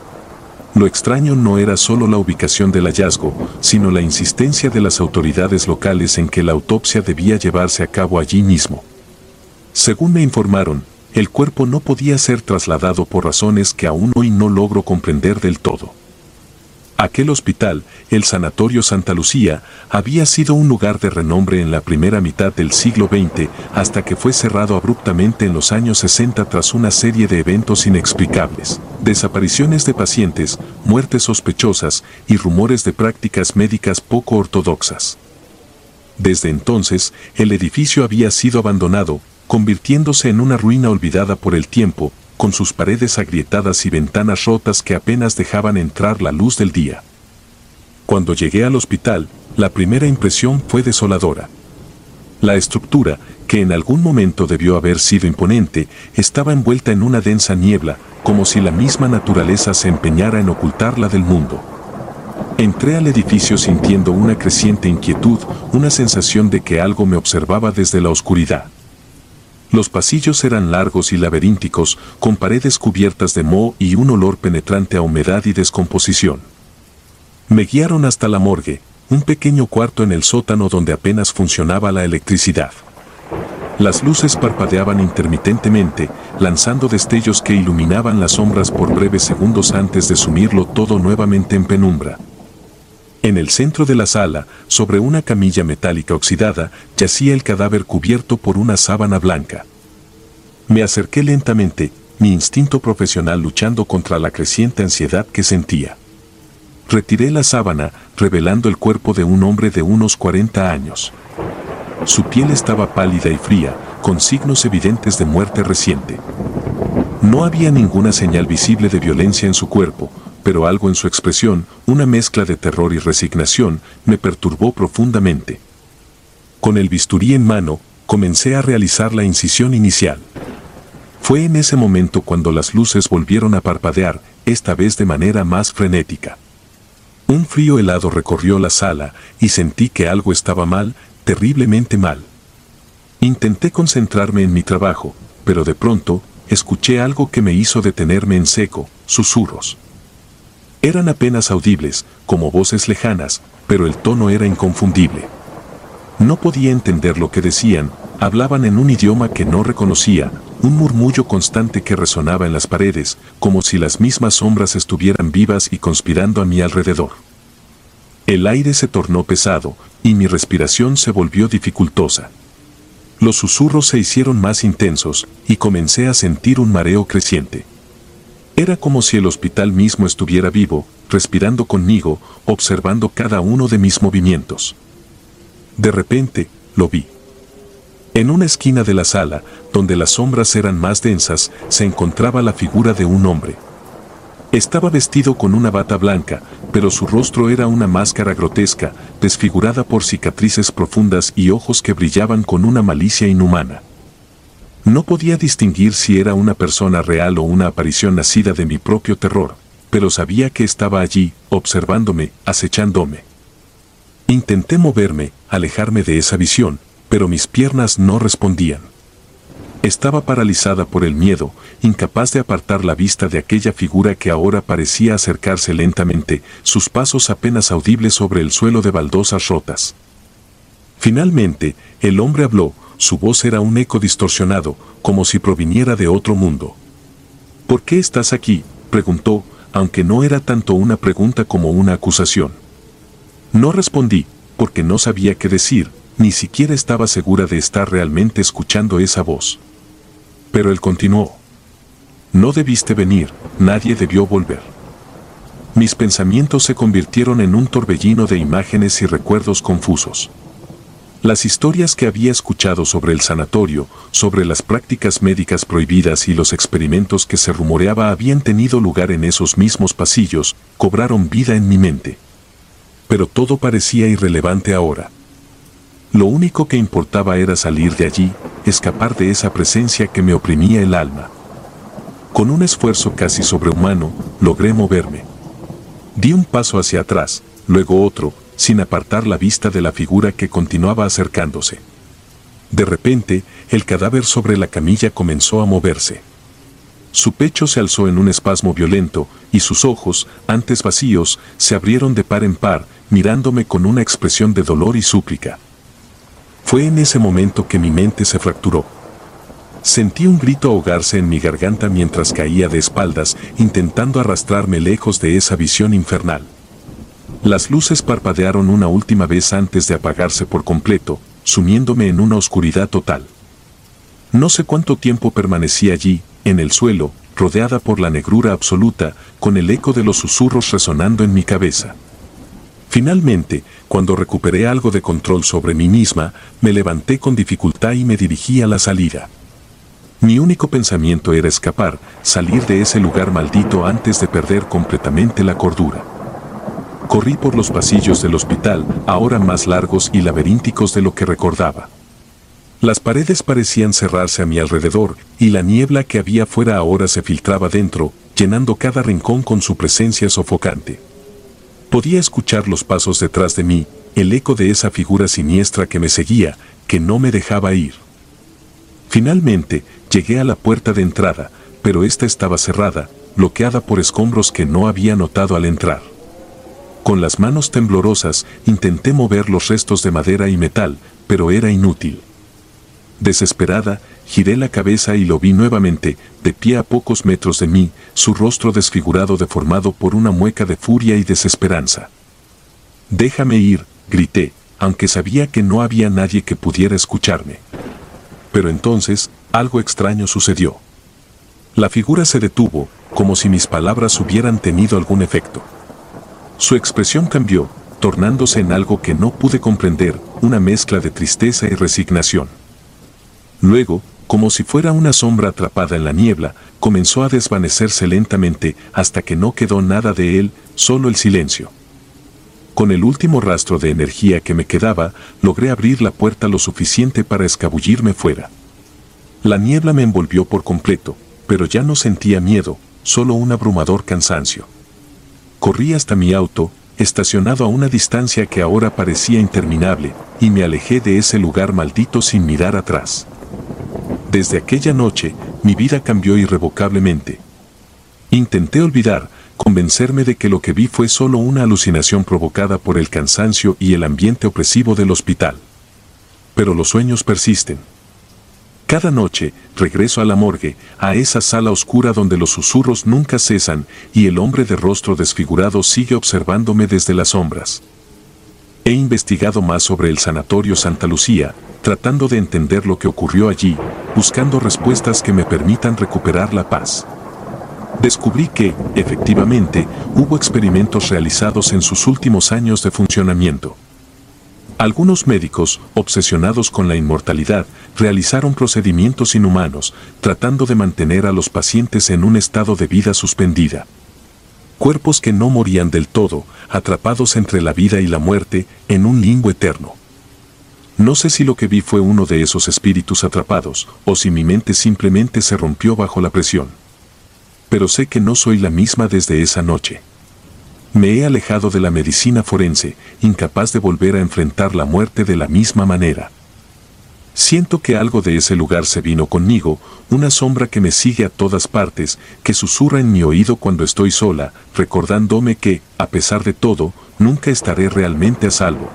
Lo extraño no era solo la ubicación del hallazgo, sino la insistencia de las autoridades locales en que la autopsia debía llevarse a cabo allí mismo. Según me informaron, el cuerpo no podía ser trasladado por razones que aún hoy no logro comprender del todo. Aquel hospital, el Sanatorio Santa Lucía, había sido un lugar de renombre en la primera mitad del siglo XX hasta que fue cerrado abruptamente en los años 60 tras una serie de eventos inexplicables, desapariciones de pacientes, muertes sospechosas y rumores de prácticas médicas poco ortodoxas. Desde entonces, el edificio había sido abandonado, convirtiéndose en una ruina olvidada por el tiempo, con sus paredes agrietadas y ventanas rotas que apenas dejaban entrar la luz del día. Cuando llegué al hospital, la primera impresión fue desoladora. La estructura, que en algún momento debió haber sido imponente, estaba envuelta en una densa niebla, como si la misma naturaleza se empeñara en ocultarla del mundo. Entré al edificio sintiendo una creciente inquietud, una sensación de que algo me observaba desde la oscuridad. Los pasillos eran largos y laberínticos, con paredes cubiertas de moho y un olor penetrante a humedad y descomposición. Me guiaron hasta la morgue, un pequeño cuarto en el sótano donde apenas funcionaba la electricidad. Las luces parpadeaban intermitentemente, lanzando destellos que iluminaban las sombras por breves segundos antes de sumirlo todo nuevamente en penumbra. En el centro de la sala, sobre una camilla metálica oxidada, yacía el cadáver cubierto por una sábana blanca. Me acerqué lentamente, mi instinto profesional luchando contra la creciente ansiedad que sentía. Retiré la sábana, revelando el cuerpo de un hombre de unos 40 años. Su piel estaba pálida y fría, con signos evidentes de muerte reciente. No había ninguna señal visible de violencia en su cuerpo, pero algo en su expresión, una mezcla de terror y resignación, me perturbó profundamente. Con el bisturí en mano, comencé a realizar la incisión inicial. Fue en ese momento cuando las luces volvieron a parpadear, esta vez de manera más frenética. Un frío helado recorrió la sala y sentí que algo estaba mal, terriblemente mal. Intenté concentrarme en mi trabajo, pero de pronto, escuché algo que me hizo detenerme en seco, susurros. Eran apenas audibles, como voces lejanas, pero el tono era inconfundible. No podía entender lo que decían, hablaban en un idioma que no reconocía, un murmullo constante que resonaba en las paredes, como si las mismas sombras estuvieran vivas y conspirando a mi alrededor. El aire se tornó pesado, y mi respiración se volvió dificultosa. Los susurros se hicieron más intensos, y comencé a sentir un mareo creciente. Era como si el hospital mismo estuviera vivo, respirando conmigo, observando cada uno de mis movimientos. De repente, lo vi. En una esquina de la sala, donde las sombras eran más densas, se encontraba la figura de un hombre. Estaba vestido con una bata blanca, pero su rostro era una máscara grotesca, desfigurada por cicatrices profundas y ojos que brillaban con una malicia inhumana. No podía distinguir si era una persona real o una aparición nacida de mi propio terror, pero sabía que estaba allí, observándome, acechándome. Intenté moverme, alejarme de esa visión, pero mis piernas no respondían. Estaba paralizada por el miedo, incapaz de apartar la vista de aquella figura que ahora parecía acercarse lentamente, sus pasos apenas audibles sobre el suelo de baldosas rotas. Finalmente, el hombre habló. Su voz era un eco distorsionado, como si proviniera de otro mundo. ¿Por qué estás aquí?, preguntó, aunque no era tanto una pregunta como una acusación. No respondí, porque no sabía qué decir, ni siquiera estaba segura de estar realmente escuchando esa voz. Pero él continuó. No debiste venir, nadie debió volver. Mis pensamientos se convirtieron en un torbellino de imágenes y recuerdos confusos. Las historias que había escuchado sobre el sanatorio, sobre las prácticas médicas prohibidas y los experimentos que se rumoreaba habían tenido lugar en esos mismos pasillos, cobraron vida en mi mente. Pero todo parecía irrelevante ahora. Lo único que importaba era salir de allí, escapar de esa presencia que me oprimía el alma. Con un esfuerzo casi sobrehumano, logré moverme. Di un paso hacia atrás, luego otro, sin apartar la vista de la figura que continuaba acercándose. De repente, el cadáver sobre la camilla comenzó a moverse. Su pecho se alzó en un espasmo violento, y sus ojos, antes vacíos, se abrieron de par en par, mirándome con una expresión de dolor y súplica. Fue en ese momento que mi mente se fracturó. Sentí un grito ahogarse en mi garganta mientras caía de espaldas, intentando arrastrarme lejos de esa visión infernal. Las luces parpadearon una última vez antes de apagarse por completo, sumiéndome en una oscuridad total. No sé cuánto tiempo permanecí allí, en el suelo, rodeada por la negrura absoluta, con el eco de los susurros resonando en mi cabeza. Finalmente, cuando recuperé algo de control sobre mí misma, me levanté con dificultad y me dirigí a la salida. Mi único pensamiento era escapar, salir de ese lugar maldito antes de perder completamente la cordura. Corrí por los pasillos del hospital, ahora más largos y laberínticos de lo que recordaba. Las paredes parecían cerrarse a mi alrededor, y la niebla que había fuera ahora se filtraba dentro, llenando cada rincón con su presencia sofocante. Podía escuchar los pasos detrás de mí, el eco de esa figura siniestra que me seguía, que no me dejaba ir. Finalmente, llegué a la puerta de entrada, pero esta estaba cerrada, bloqueada por escombros que no había notado al entrar. Con las manos temblorosas, intenté mover los restos de madera y metal, pero era inútil. Desesperada, giré la cabeza y lo vi nuevamente, de pie a pocos metros de mí, su rostro desfigurado deformado por una mueca de furia y desesperanza. «Déjame ir», grité, aunque sabía que no había nadie que pudiera escucharme. Pero entonces, algo extraño sucedió. La figura se detuvo, como si mis palabras hubieran tenido algún efecto. Su expresión cambió, tornándose en algo que no pude comprender, una mezcla de tristeza y resignación. Luego, como si fuera una sombra atrapada en la niebla, comenzó a desvanecerse lentamente hasta que no quedó nada de él, solo el silencio. Con el último rastro de energía que me quedaba, logré abrir la puerta lo suficiente para escabullirme fuera. La niebla me envolvió por completo, pero ya no sentía miedo, solo un abrumador cansancio. Corrí hasta mi auto, estacionado a una distancia que ahora parecía interminable, y me alejé de ese lugar maldito sin mirar atrás. Desde aquella noche, mi vida cambió irrevocablemente. Intenté olvidar, convencerme de que lo que vi fue solo una alucinación provocada por el cansancio y el ambiente opresivo del hospital. Pero los sueños persisten. Cada noche, regreso a la morgue, a esa sala oscura donde los susurros nunca cesan y el hombre de rostro desfigurado sigue observándome desde las sombras. He investigado más sobre el Sanatorio Santa Lucía, tratando de entender lo que ocurrió allí, buscando respuestas que me permitan recuperar la paz. Descubrí que, efectivamente, hubo experimentos realizados en sus últimos años de funcionamiento. Algunos médicos, obsesionados con la inmortalidad, realizaron procedimientos inhumanos, tratando de mantener a los pacientes en un estado de vida suspendida. Cuerpos que no morían del todo, atrapados entre la vida y la muerte, en un limbo eterno. No sé si lo que vi fue uno de esos espíritus atrapados, o si mi mente simplemente se rompió bajo la presión. Pero sé que no soy la misma desde esa noche. Me he alejado de la medicina forense, incapaz de volver a enfrentar la muerte de la misma manera. Siento que algo de ese lugar se vino conmigo, una sombra que me sigue a todas partes, que susurra en mi oído cuando estoy sola, recordándome que, a pesar de todo, nunca estaré realmente a salvo.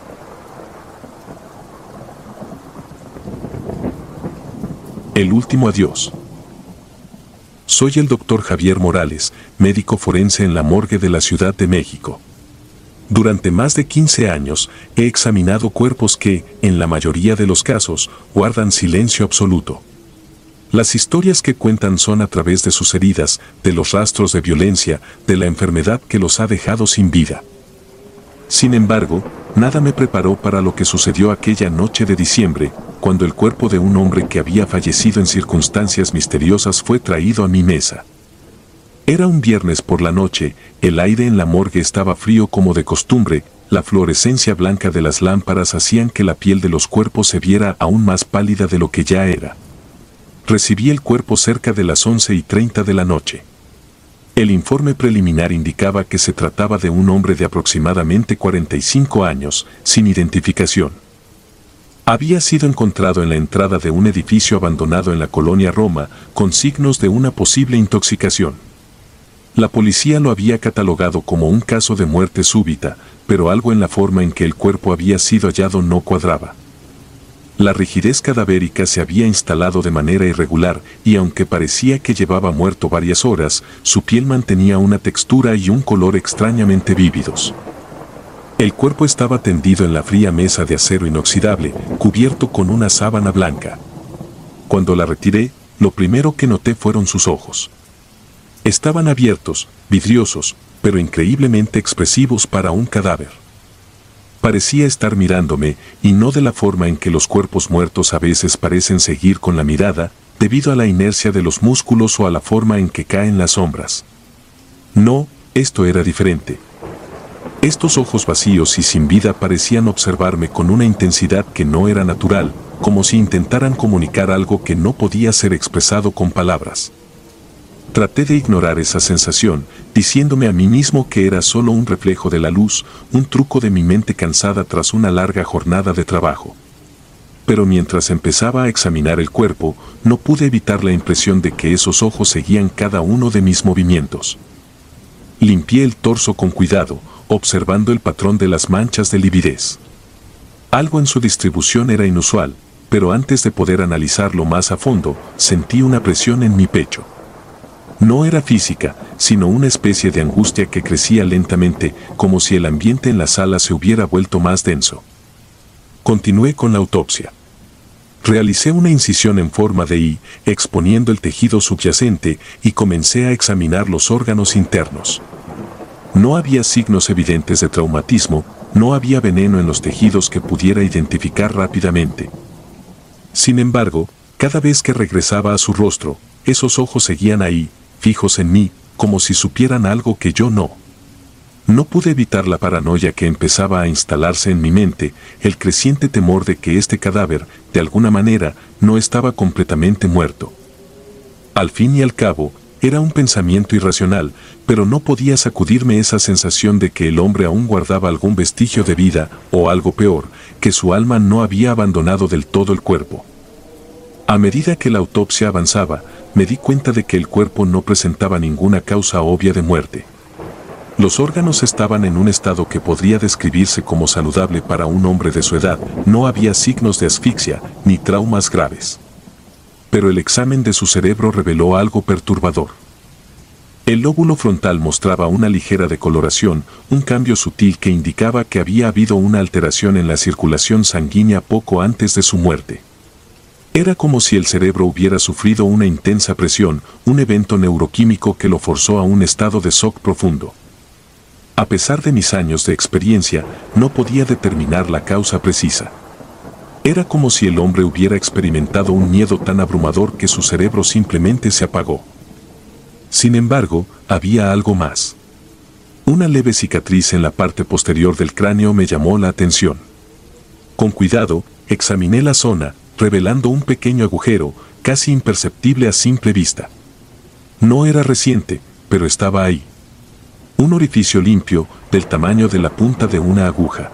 El último adiós. Soy el Dr. Javier Morales, médico forense en la morgue de la Ciudad de México. Durante más de 15 años, he examinado cuerpos que, en la mayoría de los casos, guardan silencio absoluto. Las historias que cuentan son a través de sus heridas, de los rastros de violencia, de la enfermedad que los ha dejado sin vida. Sin embargo, nada me preparó para lo que sucedió aquella noche de diciembre, cuando el cuerpo de un hombre que había fallecido en circunstancias misteriosas fue traído a mi mesa. Era un viernes por la noche, el aire en la morgue estaba frío como de costumbre, la fluorescencia blanca de las lámparas hacían que la piel de los cuerpos se viera aún más pálida de lo que ya era. Recibí el cuerpo cerca de las 11:30 de la noche. El informe preliminar indicaba que se trataba de un hombre de aproximadamente 45 años, sin identificación. Había sido encontrado en la entrada de un edificio abandonado en la colonia Roma, con signos de una posible intoxicación. La policía lo había catalogado como un caso de muerte súbita, pero algo en la forma en que el cuerpo había sido hallado no cuadraba. La rigidez cadavérica se había instalado de manera irregular y aunque parecía que llevaba muerto varias horas, su piel mantenía una textura y un color extrañamente vívidos. El cuerpo estaba tendido en la fría mesa de acero inoxidable, cubierto con una sábana blanca. Cuando la retiré, lo primero que noté fueron sus ojos. Estaban abiertos, vidriosos, pero increíblemente expresivos para un cadáver. Parecía estar mirándome, y no de la forma en que los cuerpos muertos a veces parecen seguir con la mirada, debido a la inercia de los músculos o a la forma en que caen las sombras. No, esto era diferente. Estos ojos vacíos y sin vida parecían observarme con una intensidad que no era natural, como si intentaran comunicar algo que no podía ser expresado con palabras. Traté de ignorar esa sensación, diciéndome a mí mismo que era solo un reflejo de la luz, un truco de mi mente cansada tras una larga jornada de trabajo. Pero mientras empezaba a examinar el cuerpo, no pude evitar la impresión de que esos ojos seguían cada uno de mis movimientos. Limpié el torso con cuidado, observando el patrón de las manchas de lividez. Algo en su distribución era inusual, pero antes de poder analizarlo más a fondo, sentí una presión en mi pecho. No era física, sino una especie de angustia que crecía lentamente, como si el ambiente en la sala se hubiera vuelto más denso. Continué con la autopsia. Realicé una incisión en forma de I, exponiendo el tejido subyacente, y comencé a examinar los órganos internos. No había signos evidentes de traumatismo, no había veneno en los tejidos que pudiera identificar rápidamente. Sin embargo, cada vez que regresaba a su rostro, esos ojos seguían ahí, fijos en mí, como si supieran algo que yo no. No pude evitar la paranoia que empezaba a instalarse en mi mente, el creciente temor de que este cadáver, de alguna manera, no estaba completamente muerto. Al fin y al cabo, era un pensamiento irracional, pero no podía sacudirme esa sensación de que el hombre aún guardaba algún vestigio de vida, o algo peor, que su alma no había abandonado del todo el cuerpo. A medida que la autopsia avanzaba, me di cuenta de que el cuerpo no presentaba ninguna causa obvia de muerte. Los órganos estaban en un estado que podría describirse como saludable para un hombre de su edad, no había signos de asfixia ni traumas graves. Pero el examen de su cerebro reveló algo perturbador. El lóbulo frontal mostraba una ligera decoloración, un cambio sutil que indicaba que había habido una alteración en la circulación sanguínea poco antes de su muerte. Era como si el cerebro hubiera sufrido una intensa presión, un evento neuroquímico que lo forzó a un estado de shock profundo. A pesar de mis años de experiencia, no podía determinar la causa precisa. Era como si el hombre hubiera experimentado un miedo tan abrumador que su cerebro simplemente se apagó. Sin embargo, había algo más. Una leve cicatriz en la parte posterior del cráneo me llamó la atención. Con cuidado, examiné la zona, revelando un pequeño agujero, casi imperceptible a simple vista. No era reciente, pero estaba ahí. Un orificio limpio, del tamaño de la punta de una aguja.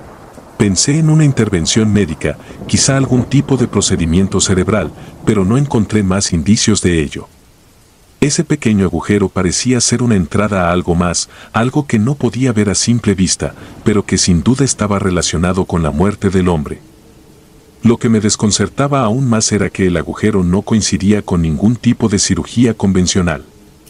Pensé en una intervención médica, quizá algún tipo de procedimiento cerebral, pero no encontré más indicios de ello. Ese pequeño agujero parecía ser una entrada a algo más, algo que no podía ver a simple vista, pero que sin duda estaba relacionado con la muerte del hombre. Lo que me desconcertaba aún más era que el agujero no coincidía con ningún tipo de cirugía convencional.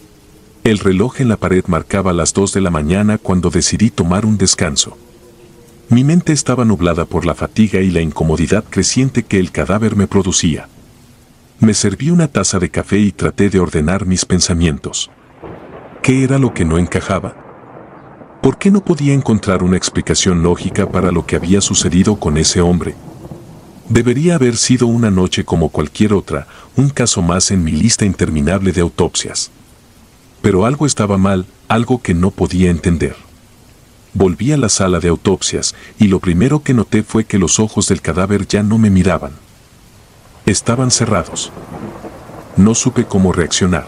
El reloj en la pared marcaba las 2 de la mañana cuando decidí tomar un descanso. Mi mente estaba nublada por la fatiga y la incomodidad creciente que el cadáver me producía. Me serví una taza de café y traté de ordenar mis pensamientos. ¿Qué era lo que no encajaba? ¿Por qué no podía encontrar una explicación lógica para lo que había sucedido con ese hombre? Debería haber sido una noche como cualquier otra, un caso más en mi lista interminable de autopsias. Pero algo estaba mal, algo que no podía entender. Volví a la sala de autopsias y lo primero que noté fue que los ojos del cadáver ya no me miraban. Estaban cerrados. No supe cómo reaccionar.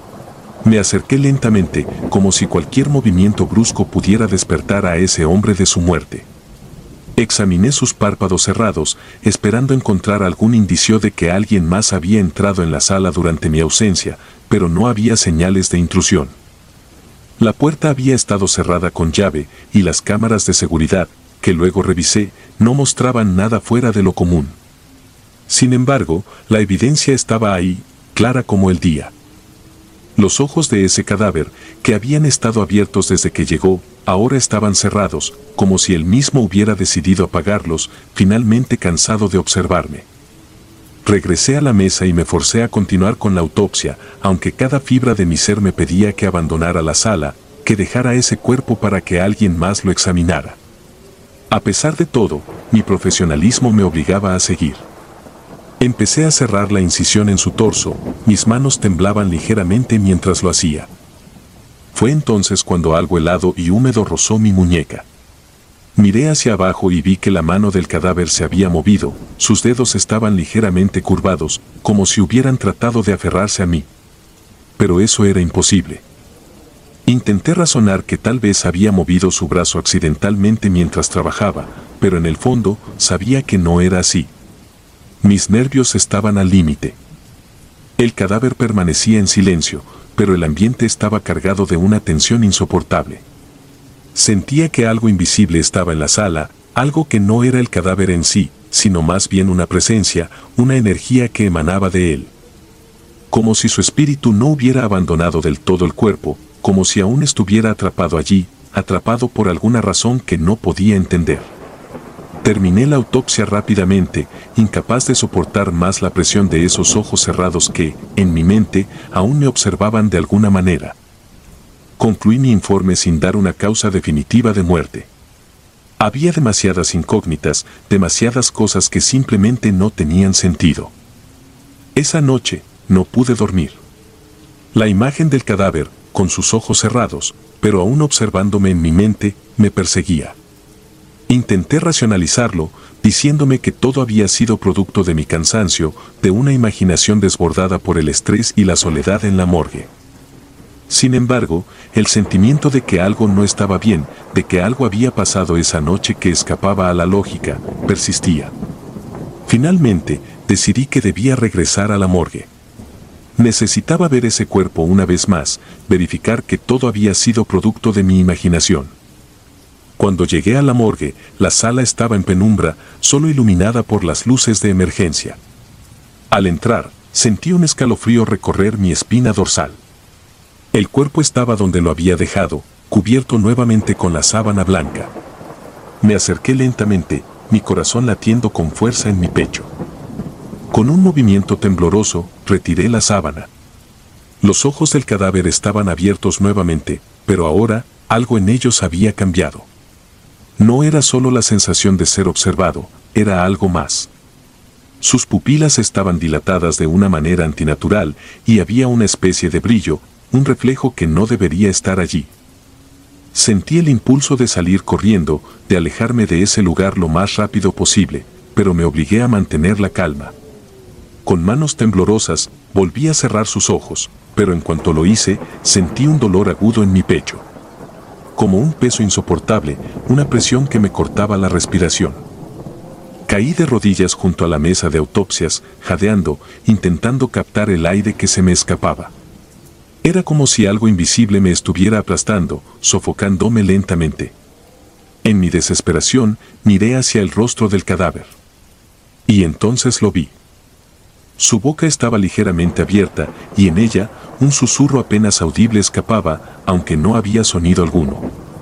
Me acerqué lentamente, como si cualquier movimiento brusco pudiera despertar a ese hombre de su muerte. Examiné sus párpados cerrados, esperando encontrar algún indicio de que alguien más había entrado en la sala durante mi ausencia, pero no había señales de intrusión. La puerta había estado cerrada con llave y las cámaras de seguridad, que luego revisé, no mostraban nada fuera de lo común. Sin embargo, la evidencia estaba ahí, clara como el día. Los ojos de ese cadáver, que habían estado abiertos desde que llegó, ahora estaban cerrados, como si él mismo hubiera decidido apagarlos, finalmente cansado de observarme. Regresé a la mesa y me forcé a continuar con la autopsia, aunque cada fibra de mi ser me pedía que abandonara la sala, que dejara ese cuerpo para que alguien más lo examinara. A pesar de todo, mi profesionalismo me obligaba a seguir. Empecé a cerrar la incisión en su torso, mis manos temblaban ligeramente mientras lo hacía. Fue entonces cuando algo helado y húmedo rozó mi muñeca. Miré hacia abajo y vi que la mano del cadáver se había movido, sus dedos estaban ligeramente curvados, como si hubieran tratado de aferrarse a mí. Pero eso era imposible. Intenté razonar que tal vez había movido su brazo accidentalmente mientras trabajaba, pero en el fondo sabía que no era así. Mis nervios estaban al límite. El cadáver permanecía en silencio, pero el ambiente estaba cargado de una tensión insoportable. Sentía que algo invisible estaba en la sala, algo que no era el cadáver en sí, sino más bien una presencia, una energía que emanaba de él. Como si su espíritu no hubiera abandonado del todo el cuerpo, como si aún estuviera atrapado allí, atrapado por alguna razón que no podía entender. Terminé la autopsia rápidamente, incapaz de soportar más la presión de esos ojos cerrados que, en mi mente, aún me observaban de alguna manera. Concluí mi informe sin dar una causa definitiva de muerte. Había demasiadas incógnitas, demasiadas cosas que simplemente no tenían sentido. Esa noche, no pude dormir. La imagen del cadáver, con sus ojos cerrados, pero aún observándome en mi mente, me perseguía. Intenté racionalizarlo, diciéndome que todo había sido producto de mi cansancio, de una imaginación desbordada por el estrés y la soledad en la morgue. Sin embargo, el sentimiento de que algo no estaba bien, de que algo había pasado esa noche que escapaba a la lógica, persistía. Finalmente, decidí que debía regresar a la morgue. Necesitaba ver ese cuerpo una vez más, verificar que todo había sido producto de mi imaginación. Cuando llegué a la morgue, la sala estaba en penumbra, solo iluminada por las luces de emergencia. Al entrar, sentí un escalofrío recorrer mi espina dorsal. El cuerpo estaba donde lo había dejado, cubierto nuevamente con la sábana blanca. Me acerqué lentamente, mi corazón latiendo con fuerza en mi pecho. Con un movimiento tembloroso, retiré la sábana. Los ojos del cadáver estaban abiertos nuevamente, pero ahora, algo en ellos había cambiado. No era solo la sensación de ser observado, era algo más. Sus pupilas estaban dilatadas de una manera antinatural y había una especie de brillo, un reflejo que no debería estar allí. Sentí el impulso de salir corriendo, de alejarme de ese lugar lo más rápido posible, pero me obligué a mantener la calma. Con manos temblorosas, volví a cerrar sus ojos, pero en cuanto lo hice, sentí un dolor agudo en mi pecho. Como un peso insoportable, una presión que me cortaba la respiración. Caí de rodillas junto a la mesa de autopsias, jadeando, intentando captar el aire que se me escapaba. Era como si algo invisible me estuviera aplastando, sofocándome lentamente. En mi desesperación, miré hacia el rostro del cadáver. Y entonces lo vi. Su boca estaba ligeramente abierta, y en ella, un susurro apenas audible escapaba, aunque no había sonido alguno.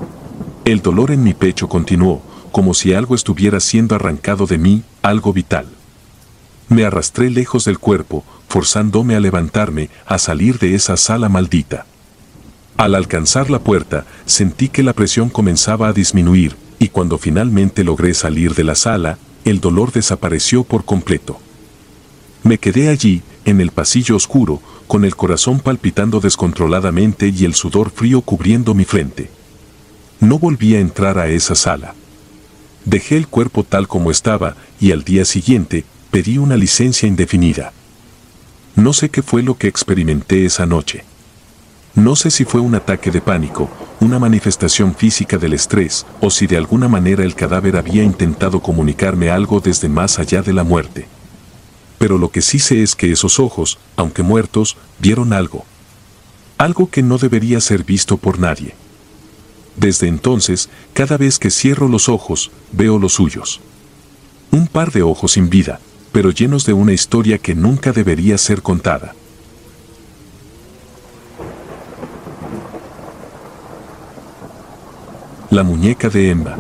El dolor en mi pecho continuó, como si algo estuviera siendo arrancado de mí, algo vital. Me arrastré lejos del cuerpo, forzándome a levantarme, a salir de esa sala maldita. Al alcanzar la puerta, sentí que la presión comenzaba a disminuir, y cuando finalmente logré salir de la sala, el dolor desapareció por completo. Me quedé allí, en el pasillo oscuro, con el corazón palpitando descontroladamente y el sudor frío cubriendo mi frente. No volví a entrar a esa sala. Dejé el cuerpo tal como estaba, y al día siguiente, pedí una licencia indefinida. No sé qué fue lo que experimenté esa noche. No sé si fue un ataque de pánico, una manifestación física del estrés, o si de alguna manera el cadáver había intentado comunicarme algo desde más allá de la muerte. Pero lo que sí sé es que esos ojos, aunque muertos, vieron algo. Algo que no debería ser visto por nadie. Desde entonces, cada vez que cierro los ojos, veo los suyos. Un par de ojos sin vida, pero llenos de una historia que nunca debería ser contada. La muñeca de Emma.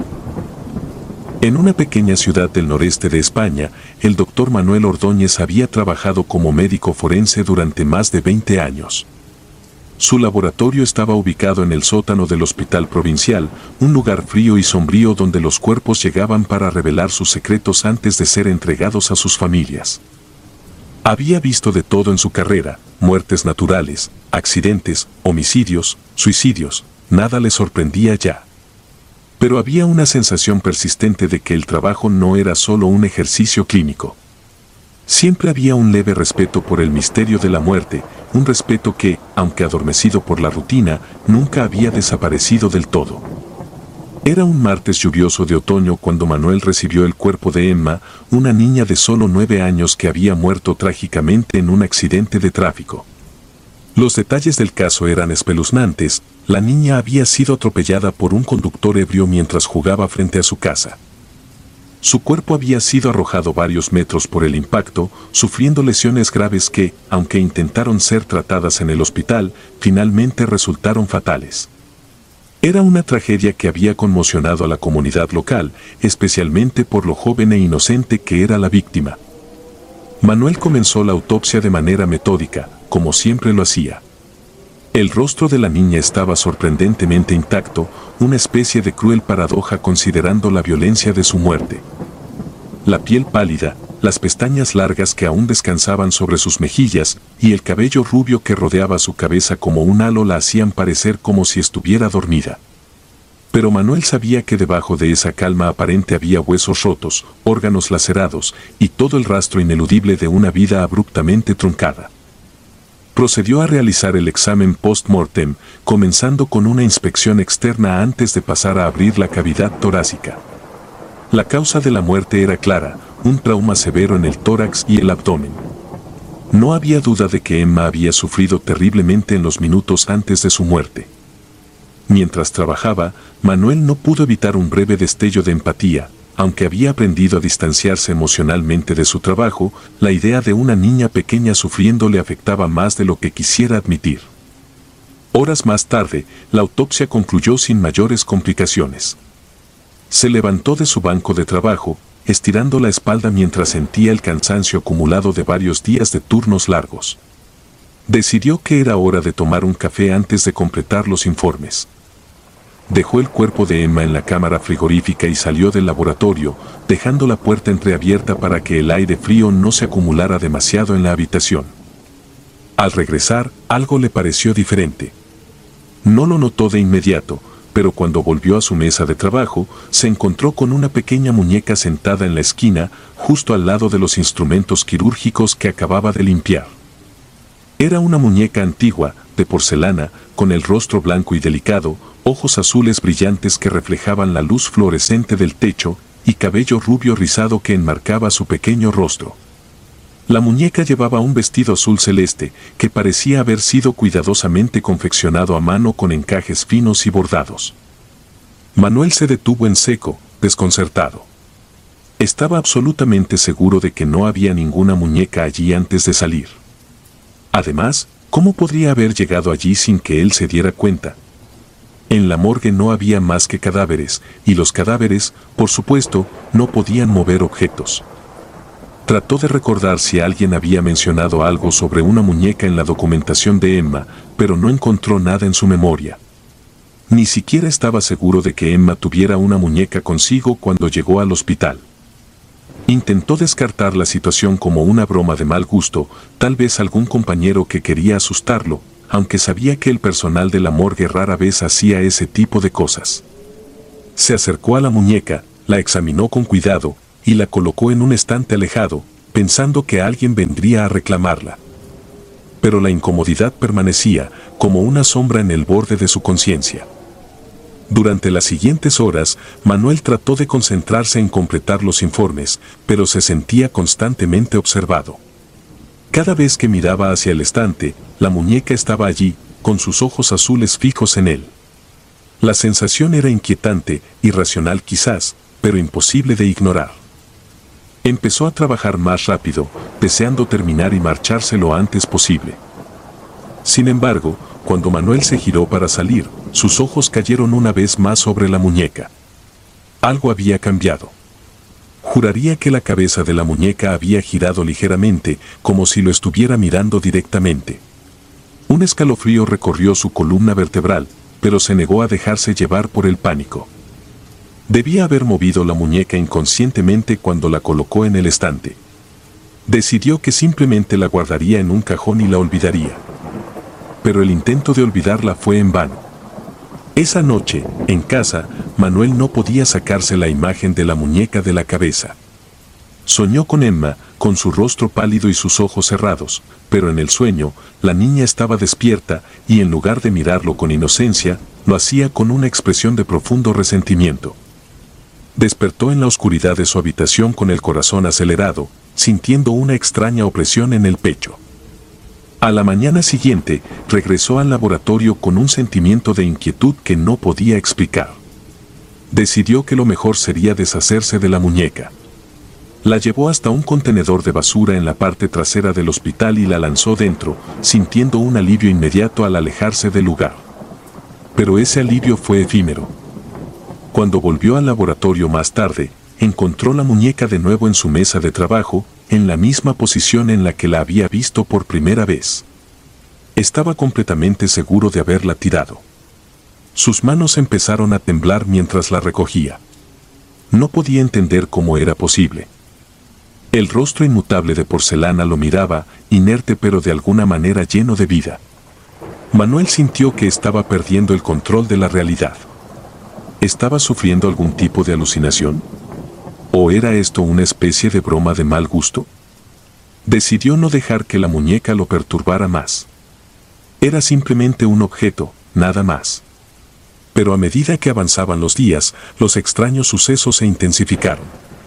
En una pequeña ciudad del noreste de España, el doctor Manuel Ordóñez había trabajado como médico forense durante más de 20 años. Su laboratorio estaba ubicado en el sótano del Hospital Provincial, un lugar frío y sombrío donde los cuerpos llegaban para revelar sus secretos antes de ser entregados a sus familias. Había visto de todo en su carrera: muertes naturales, accidentes, homicidios, suicidios. Nada le sorprendía ya. Pero había una sensación persistente de que el trabajo no era solo un ejercicio clínico. Siempre había un leve respeto por el misterio de la muerte, un respeto que, aunque adormecido por la rutina, nunca había desaparecido del todo. Era un martes lluvioso de otoño cuando Manuel recibió el cuerpo de Emma, una niña de solo 9 años que había muerto trágicamente en un accidente de tráfico. Los detalles del caso eran espeluznantes. La niña había sido atropellada por un conductor ebrio mientras jugaba frente a su casa. Su cuerpo había sido arrojado varios metros por el impacto, sufriendo lesiones graves que, aunque intentaron ser tratadas en el hospital, finalmente resultaron fatales. Era una tragedia que había conmocionado a la comunidad local, especialmente por lo joven e inocente que era la víctima. Manuel comenzó la autopsia de manera metódica, como siempre lo hacía. El rostro de la niña estaba sorprendentemente intacto, una especie de cruel paradoja considerando la violencia de su muerte. La piel pálida, las pestañas largas que aún descansaban sobre sus mejillas y el cabello rubio que rodeaba su cabeza como un halo la hacían parecer como si estuviera dormida. Pero Manuel sabía que debajo de esa calma aparente había huesos rotos, órganos lacerados y todo el rastro ineludible de una vida abruptamente truncada. Procedió a realizar el examen post-mortem, comenzando con una inspección externa antes de pasar a abrir la cavidad torácica. La causa de la muerte era clara: un trauma severo en el tórax y el abdomen. No había duda de que Emma había sufrido terriblemente en los minutos antes de su muerte. Mientras trabajaba, Manuel no pudo evitar un breve destello de empatía. Aunque había aprendido a distanciarse emocionalmente de su trabajo, la idea de una niña pequeña sufriendo le afectaba más de lo que quisiera admitir. Horas más tarde, la autopsia concluyó sin mayores complicaciones. Se levantó de su banco de trabajo, estirando la espalda mientras sentía el cansancio acumulado de varios días de turnos largos. Decidió que era hora de tomar un café antes de completar los informes. Dejó el cuerpo de Emma en la cámara frigorífica y salió del laboratorio, dejando la puerta entreabierta para que el aire frío no se acumulara demasiado en la habitación. Al regresar, algo le pareció diferente. No lo notó de inmediato, pero cuando volvió a su mesa de trabajo, se encontró con una pequeña muñeca sentada en la esquina, justo al lado de los instrumentos quirúrgicos que acababa de limpiar. Era una muñeca antigua, de porcelana, con el rostro blanco y delicado, ojos azules brillantes que reflejaban la luz fluorescente del techo, y cabello rubio rizado que enmarcaba su pequeño rostro. La muñeca llevaba un vestido azul celeste, que parecía haber sido cuidadosamente confeccionado a mano con encajes finos y bordados. Manuel se detuvo en seco, desconcertado. Estaba absolutamente seguro de que no había ninguna muñeca allí antes de salir. Además, ¿cómo podría haber llegado allí sin que él se diera cuenta? En la morgue no había más que cadáveres, y los cadáveres, por supuesto, no podían mover objetos. Trató de recordar si alguien había mencionado algo sobre una muñeca en la documentación de Emma, pero no encontró nada en su memoria. Ni siquiera estaba seguro de que Emma tuviera una muñeca consigo cuando llegó al hospital. Intentó descartar la situación como una broma de mal gusto, tal vez algún compañero que quería asustarlo, aunque sabía que el personal de la morgue rara vez hacía ese tipo de cosas. Se acercó a la muñeca, la examinó con cuidado, y la colocó en un estante alejado, pensando que alguien vendría a reclamarla. Pero la incomodidad permanecía, como una sombra en el borde de su conciencia. Durante las siguientes horas, Manuel trató de concentrarse en completar los informes, pero se sentía constantemente observado. Cada vez que miraba hacia el estante, la muñeca estaba allí, con sus ojos azules fijos en él. La sensación era inquietante, irracional quizás, pero imposible de ignorar. Empezó a trabajar más rápido, deseando terminar y marcharse lo antes posible. Sin embargo, cuando Manuel se giró para salir, sus ojos cayeron una vez más sobre la muñeca. Algo había cambiado. Juraría que la cabeza de la muñeca había girado ligeramente, como si lo estuviera mirando directamente. Un escalofrío recorrió su columna vertebral, pero se negó a dejarse llevar por el pánico. Debía haber movido la muñeca inconscientemente cuando la colocó en el estante. Decidió que simplemente la guardaría en un cajón y la olvidaría. Pero el intento de olvidarla fue en vano. Esa noche, en casa, Manuel no podía sacarse la imagen de la muñeca de la cabeza. Soñó con Emma, con su rostro pálido y sus ojos cerrados, pero en el sueño, la niña estaba despierta y en lugar de mirarlo con inocencia, lo hacía con una expresión de profundo resentimiento. Despertó en la oscuridad de su habitación con el corazón acelerado, sintiendo una extraña opresión en el pecho. A la mañana siguiente, regresó al laboratorio con un sentimiento de inquietud que no podía explicar. Decidió que lo mejor sería deshacerse de la muñeca. La llevó hasta un contenedor de basura en la parte trasera del hospital y la lanzó dentro, sintiendo un alivio inmediato al alejarse del lugar. Pero ese alivio fue efímero. Cuando volvió al laboratorio más tarde, encontró la muñeca de nuevo en su mesa de trabajo, en la misma posición en la que la había visto por primera vez. Estaba completamente seguro de haberla tirado. Sus manos empezaron a temblar mientras la recogía. No podía entender cómo era posible. El rostro inmutable de porcelana lo miraba, inerte pero de alguna manera lleno de vida. Manuel sintió que estaba perdiendo el control de la realidad. ¿Estaba sufriendo algún tipo de alucinación? ¿O era esto una especie de broma de mal gusto? Decidió no dejar que la muñeca lo perturbara más. Era simplemente un objeto, nada más. Pero a medida que avanzaban los días, los extraños sucesos se intensificaron.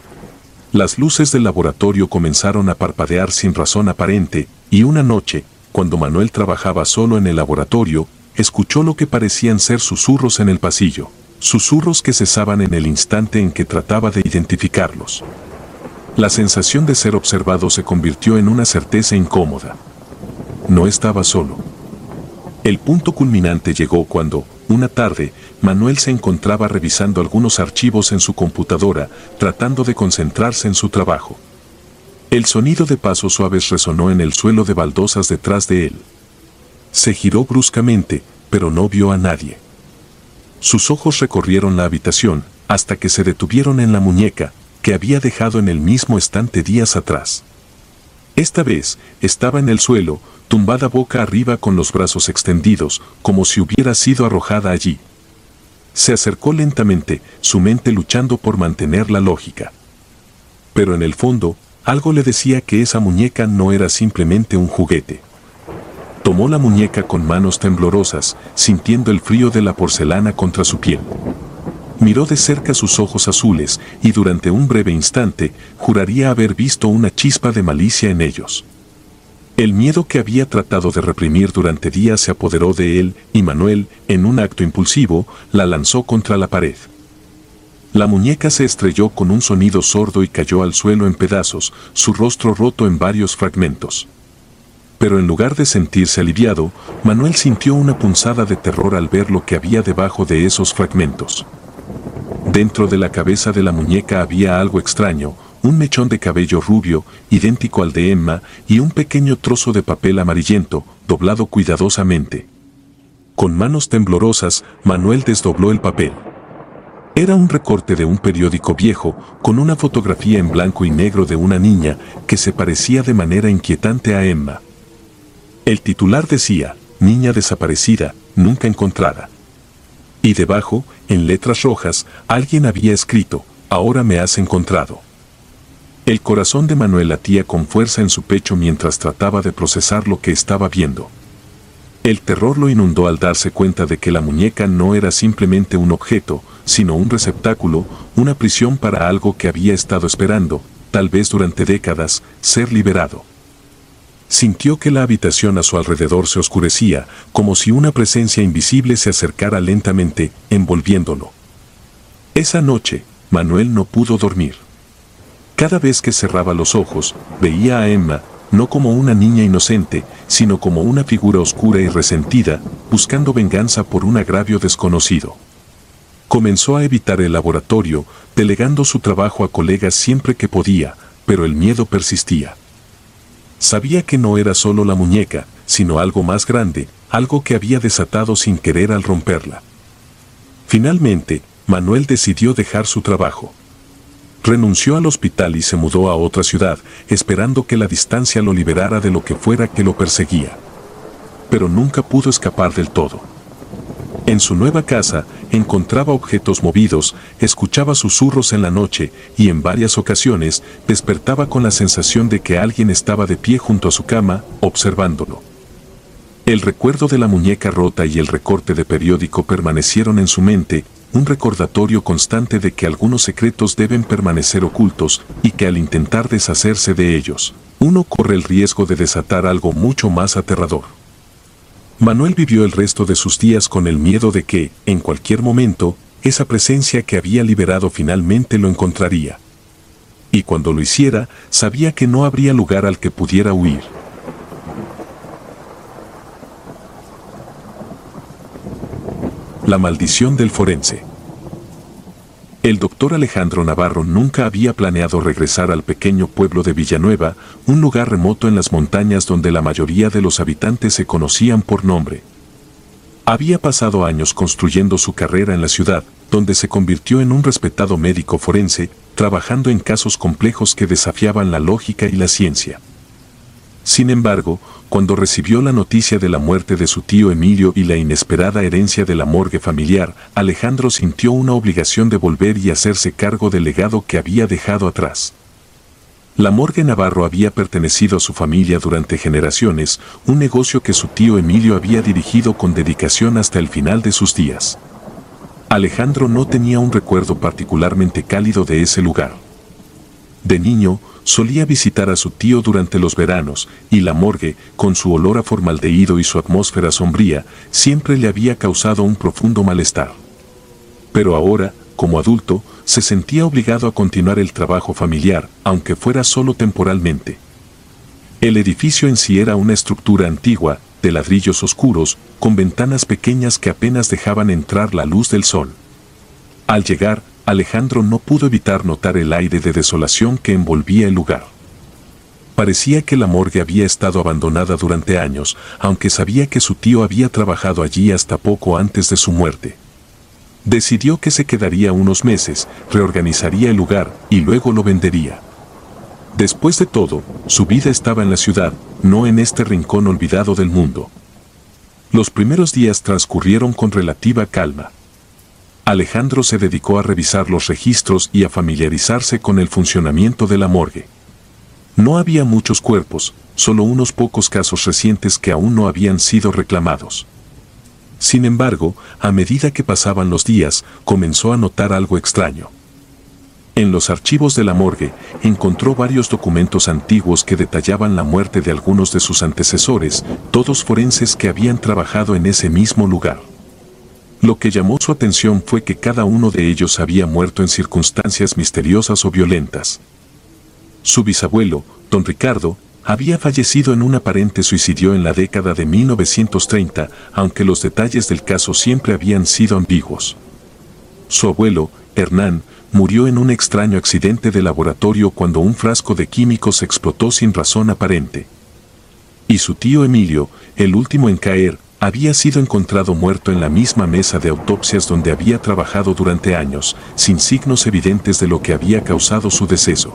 Las luces del laboratorio comenzaron a parpadear sin razón aparente, y una noche, cuando Manuel trabajaba solo en el laboratorio, escuchó lo que parecían ser susurros en el pasillo. Susurros que cesaban en el instante en que trataba de identificarlos. La sensación de ser observado se convirtió en una certeza incómoda. No estaba solo. El punto culminante llegó cuando, una tarde, Manuel se encontraba revisando algunos archivos en su computadora, tratando de concentrarse en su trabajo. El sonido de pasos suaves resonó en el suelo de baldosas detrás de él. Se giró bruscamente, pero no vio a nadie. Sus ojos recorrieron la habitación, hasta que se detuvieron en la muñeca, que había dejado en el mismo estante días atrás. Esta vez, estaba en el suelo, tumbada boca arriba con los brazos extendidos, como si hubiera sido arrojada allí. Se acercó lentamente, su mente luchando por mantener la lógica. Pero en el fondo, algo le decía que esa muñeca no era simplemente un juguete. Tomó la muñeca con manos temblorosas, sintiendo el frío de la porcelana contra su piel. Miró de cerca sus ojos azules, y durante un breve instante, juraría haber visto una chispa de malicia en ellos. El miedo que había tratado de reprimir durante días se apoderó de él, y Manuel, en un acto impulsivo, la lanzó contra la pared. La muñeca se estrelló con un sonido sordo y cayó al suelo en pedazos, su rostro roto en varios fragmentos. Pero en lugar de sentirse aliviado, Manuel sintió una punzada de terror al ver lo que había debajo de esos fragmentos. Dentro de la cabeza de la muñeca había algo extraño, un mechón de cabello rubio, idéntico al de Emma, y un pequeño trozo de papel amarillento, doblado cuidadosamente. Con manos temblorosas, Manuel desdobló el papel. Era un recorte de un periódico viejo, con una fotografía en blanco y negro de una niña que se parecía de manera inquietante a Emma. El titular decía, "Niña desaparecida, nunca encontrada". Y debajo, en letras rojas, alguien había escrito, "Ahora me has encontrado". El corazón de Manuel latía con fuerza en su pecho mientras trataba de procesar lo que estaba viendo. El terror lo inundó al darse cuenta de que la muñeca no era simplemente un objeto, sino un receptáculo, una prisión para algo que había estado esperando, tal vez durante décadas, ser liberado. Sintió que la habitación a su alrededor se oscurecía, como si una presencia invisible se acercara lentamente, envolviéndolo. Esa noche, Manuel no pudo dormir. Cada vez que cerraba los ojos, veía a Emma, no como una niña inocente, sino como una figura oscura y resentida, buscando venganza por un agravio desconocido. Comenzó a evitar el laboratorio, delegando su trabajo a colegas siempre que podía, pero el miedo persistía. Sabía que no era solo la muñeca, sino algo más grande, algo que había desatado sin querer al romperla. Finalmente, Manuel decidió dejar su trabajo. Renunció al hospital y se mudó a otra ciudad, esperando que la distancia lo liberara de lo que fuera que lo perseguía. Pero nunca pudo escapar del todo. En su nueva casa, encontraba objetos movidos, escuchaba susurros en la noche y en varias ocasiones despertaba con la sensación de que alguien estaba de pie junto a su cama, observándolo. El recuerdo de la muñeca rota y el recorte de periódico permanecieron en su mente, un recordatorio constante de que algunos secretos deben permanecer ocultos y que al intentar deshacerse de ellos, uno corre el riesgo de desatar algo mucho más aterrador. Manuel vivió el resto de sus días con el miedo de que, en cualquier momento, esa presencia que había liberado finalmente lo encontraría. Y cuando lo hiciera, sabía que no habría lugar al que pudiera huir. La maldición del forense. El doctor Alejandro Navarro nunca había planeado regresar al pequeño pueblo de Villanueva, un lugar remoto en las montañas donde la mayoría de los habitantes se conocían por nombre. Había pasado años construyendo su carrera en la ciudad, donde se convirtió en un respetado médico forense, trabajando en casos complejos que desafiaban la lógica y la ciencia. Sin embargo, cuando recibió la noticia de la muerte de su tío Emilio y la inesperada herencia de la morgue familiar, Alejandro sintió una obligación de volver y hacerse cargo del legado que había dejado atrás. La morgue Navarro había pertenecido a su familia durante generaciones, un negocio que su tío Emilio había dirigido con dedicación hasta el final de sus días. Alejandro no tenía un recuerdo particularmente cálido de ese lugar. De niño, solía visitar a su tío durante los veranos, y la morgue, con su olor a formaldehído y su atmósfera sombría, siempre le había causado un profundo malestar. Pero ahora, como adulto, se sentía obligado a continuar el trabajo familiar, aunque fuera solo temporalmente. El edificio en sí era una estructura antigua, de ladrillos oscuros, con ventanas pequeñas que apenas dejaban entrar la luz del sol. Al llegar, Alejandro no pudo evitar notar el aire de desolación que envolvía el lugar. Parecía que la morgue había estado abandonada durante años, aunque sabía que su tío había trabajado allí hasta poco antes de su muerte. Decidió que se quedaría unos meses, reorganizaría el lugar y luego lo vendería. Después de todo, su vida estaba en la ciudad, no en este rincón olvidado del mundo. Los primeros días transcurrieron con relativa calma. Alejandro se dedicó a revisar los registros y a familiarizarse con el funcionamiento de la morgue. No había muchos cuerpos, solo unos pocos casos recientes que aún no habían sido reclamados. Sin embargo, a medida que pasaban los días, comenzó a notar algo extraño. En los archivos de la morgue, encontró varios documentos antiguos que detallaban la muerte de algunos de sus antecesores, todos forenses que habían trabajado en ese mismo lugar. Lo que llamó su atención fue que cada uno de ellos había muerto en circunstancias misteriosas o violentas. Su bisabuelo, don Ricardo, había fallecido en un aparente suicidio en la década de 1930, aunque los detalles del caso siempre habían sido ambiguos. Su abuelo, Hernán, murió en un extraño accidente de laboratorio cuando un frasco de químicos explotó sin razón aparente. Y su tío Emilio, el último en caer, había sido encontrado muerto en la misma mesa de autopsias donde había trabajado durante años, sin signos evidentes de lo que había causado su deceso.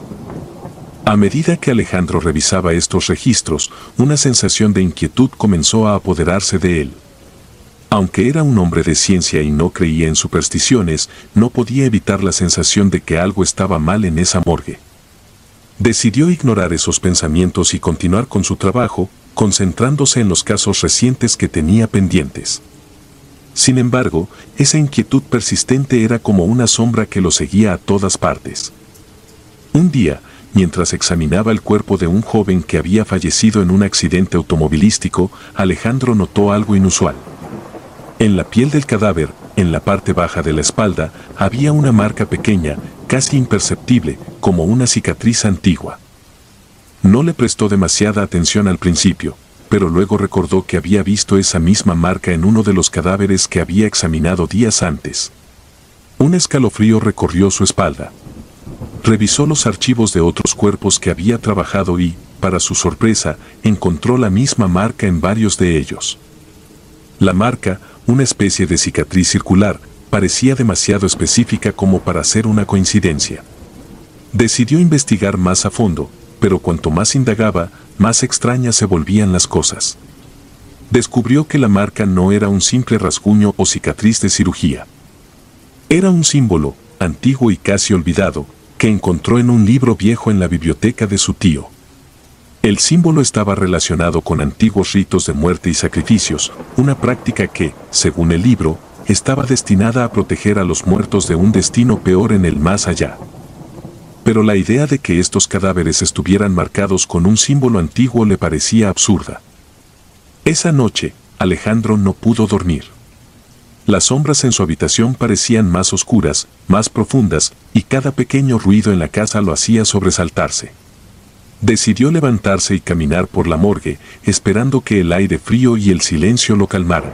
A medida que Alejandro revisaba estos registros, una sensación de inquietud comenzó a apoderarse de él. Aunque era un hombre de ciencia y no creía en supersticiones, no podía evitar la sensación de que algo estaba mal en esa morgue. Decidió ignorar esos pensamientos y continuar con su trabajo, concentrándose en los casos recientes que tenía pendientes. Sin embargo, esa inquietud persistente era como una sombra que lo seguía a todas partes. Un día, mientras examinaba el cuerpo de un joven que había fallecido en un accidente automovilístico, Alejandro notó algo inusual. En la piel del cadáver, en la parte baja de la espalda, había una marca pequeña, casi imperceptible, como una cicatriz antigua. No le prestó demasiada atención al principio, pero luego recordó que había visto esa misma marca en uno de los cadáveres que había examinado días antes. Un escalofrío recorrió su espalda. Revisó los archivos de otros cuerpos que había trabajado y, para su sorpresa, encontró la misma marca en varios de ellos. La marca, una especie de cicatriz circular, parecía demasiado específica como para ser una coincidencia. Decidió investigar más a fondo, pero cuanto más indagaba, más extrañas se volvían las cosas. Descubrió que la marca no era un simple rasguño o cicatriz de cirugía. Era un símbolo, antiguo y casi olvidado, que encontró en un libro viejo en la biblioteca de su tío. El símbolo estaba relacionado con antiguos ritos de muerte y sacrificios, una práctica que, según el libro, estaba destinada a proteger a los muertos de un destino peor en el más allá. Pero la idea de que estos cadáveres estuvieran marcados con un símbolo antiguo le parecía absurda. Esa noche, Alejandro no pudo dormir. Las sombras en su habitación parecían más oscuras, más profundas, y cada pequeño ruido en la casa lo hacía sobresaltarse. Decidió levantarse y caminar por la morgue, esperando que el aire frío y el silencio lo calmaran.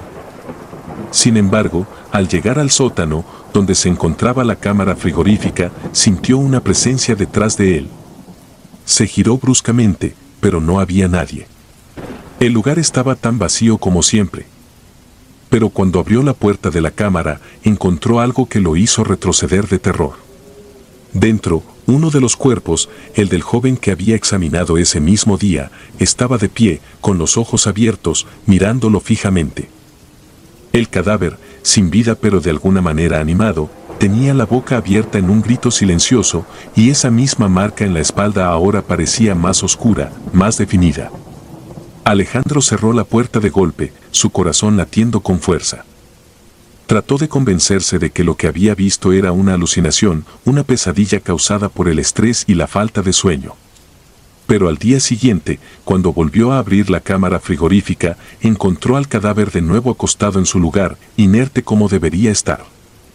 Sin embargo, al llegar al sótano, donde se encontraba la cámara frigorífica, sintió una presencia detrás de él. Se giró bruscamente, pero no había nadie. El lugar estaba tan vacío como siempre. Pero cuando abrió la puerta de la cámara, encontró algo que lo hizo retroceder de terror. Dentro, uno de los cuerpos, el del joven que había examinado ese mismo día, estaba de pie, con los ojos abiertos, mirándolo fijamente. El cadáver, sin vida pero de alguna manera animado, tenía la boca abierta en un grito silencioso, y esa misma marca en la espalda ahora parecía más oscura, más definida. Alejandro cerró la puerta de golpe, su corazón latiendo con fuerza. Trató de convencerse de que lo que había visto era una alucinación, una pesadilla causada por el estrés y la falta de sueño. Pero al día siguiente, cuando volvió a abrir la cámara frigorífica, encontró al cadáver de nuevo acostado en su lugar, inerte como debería estar.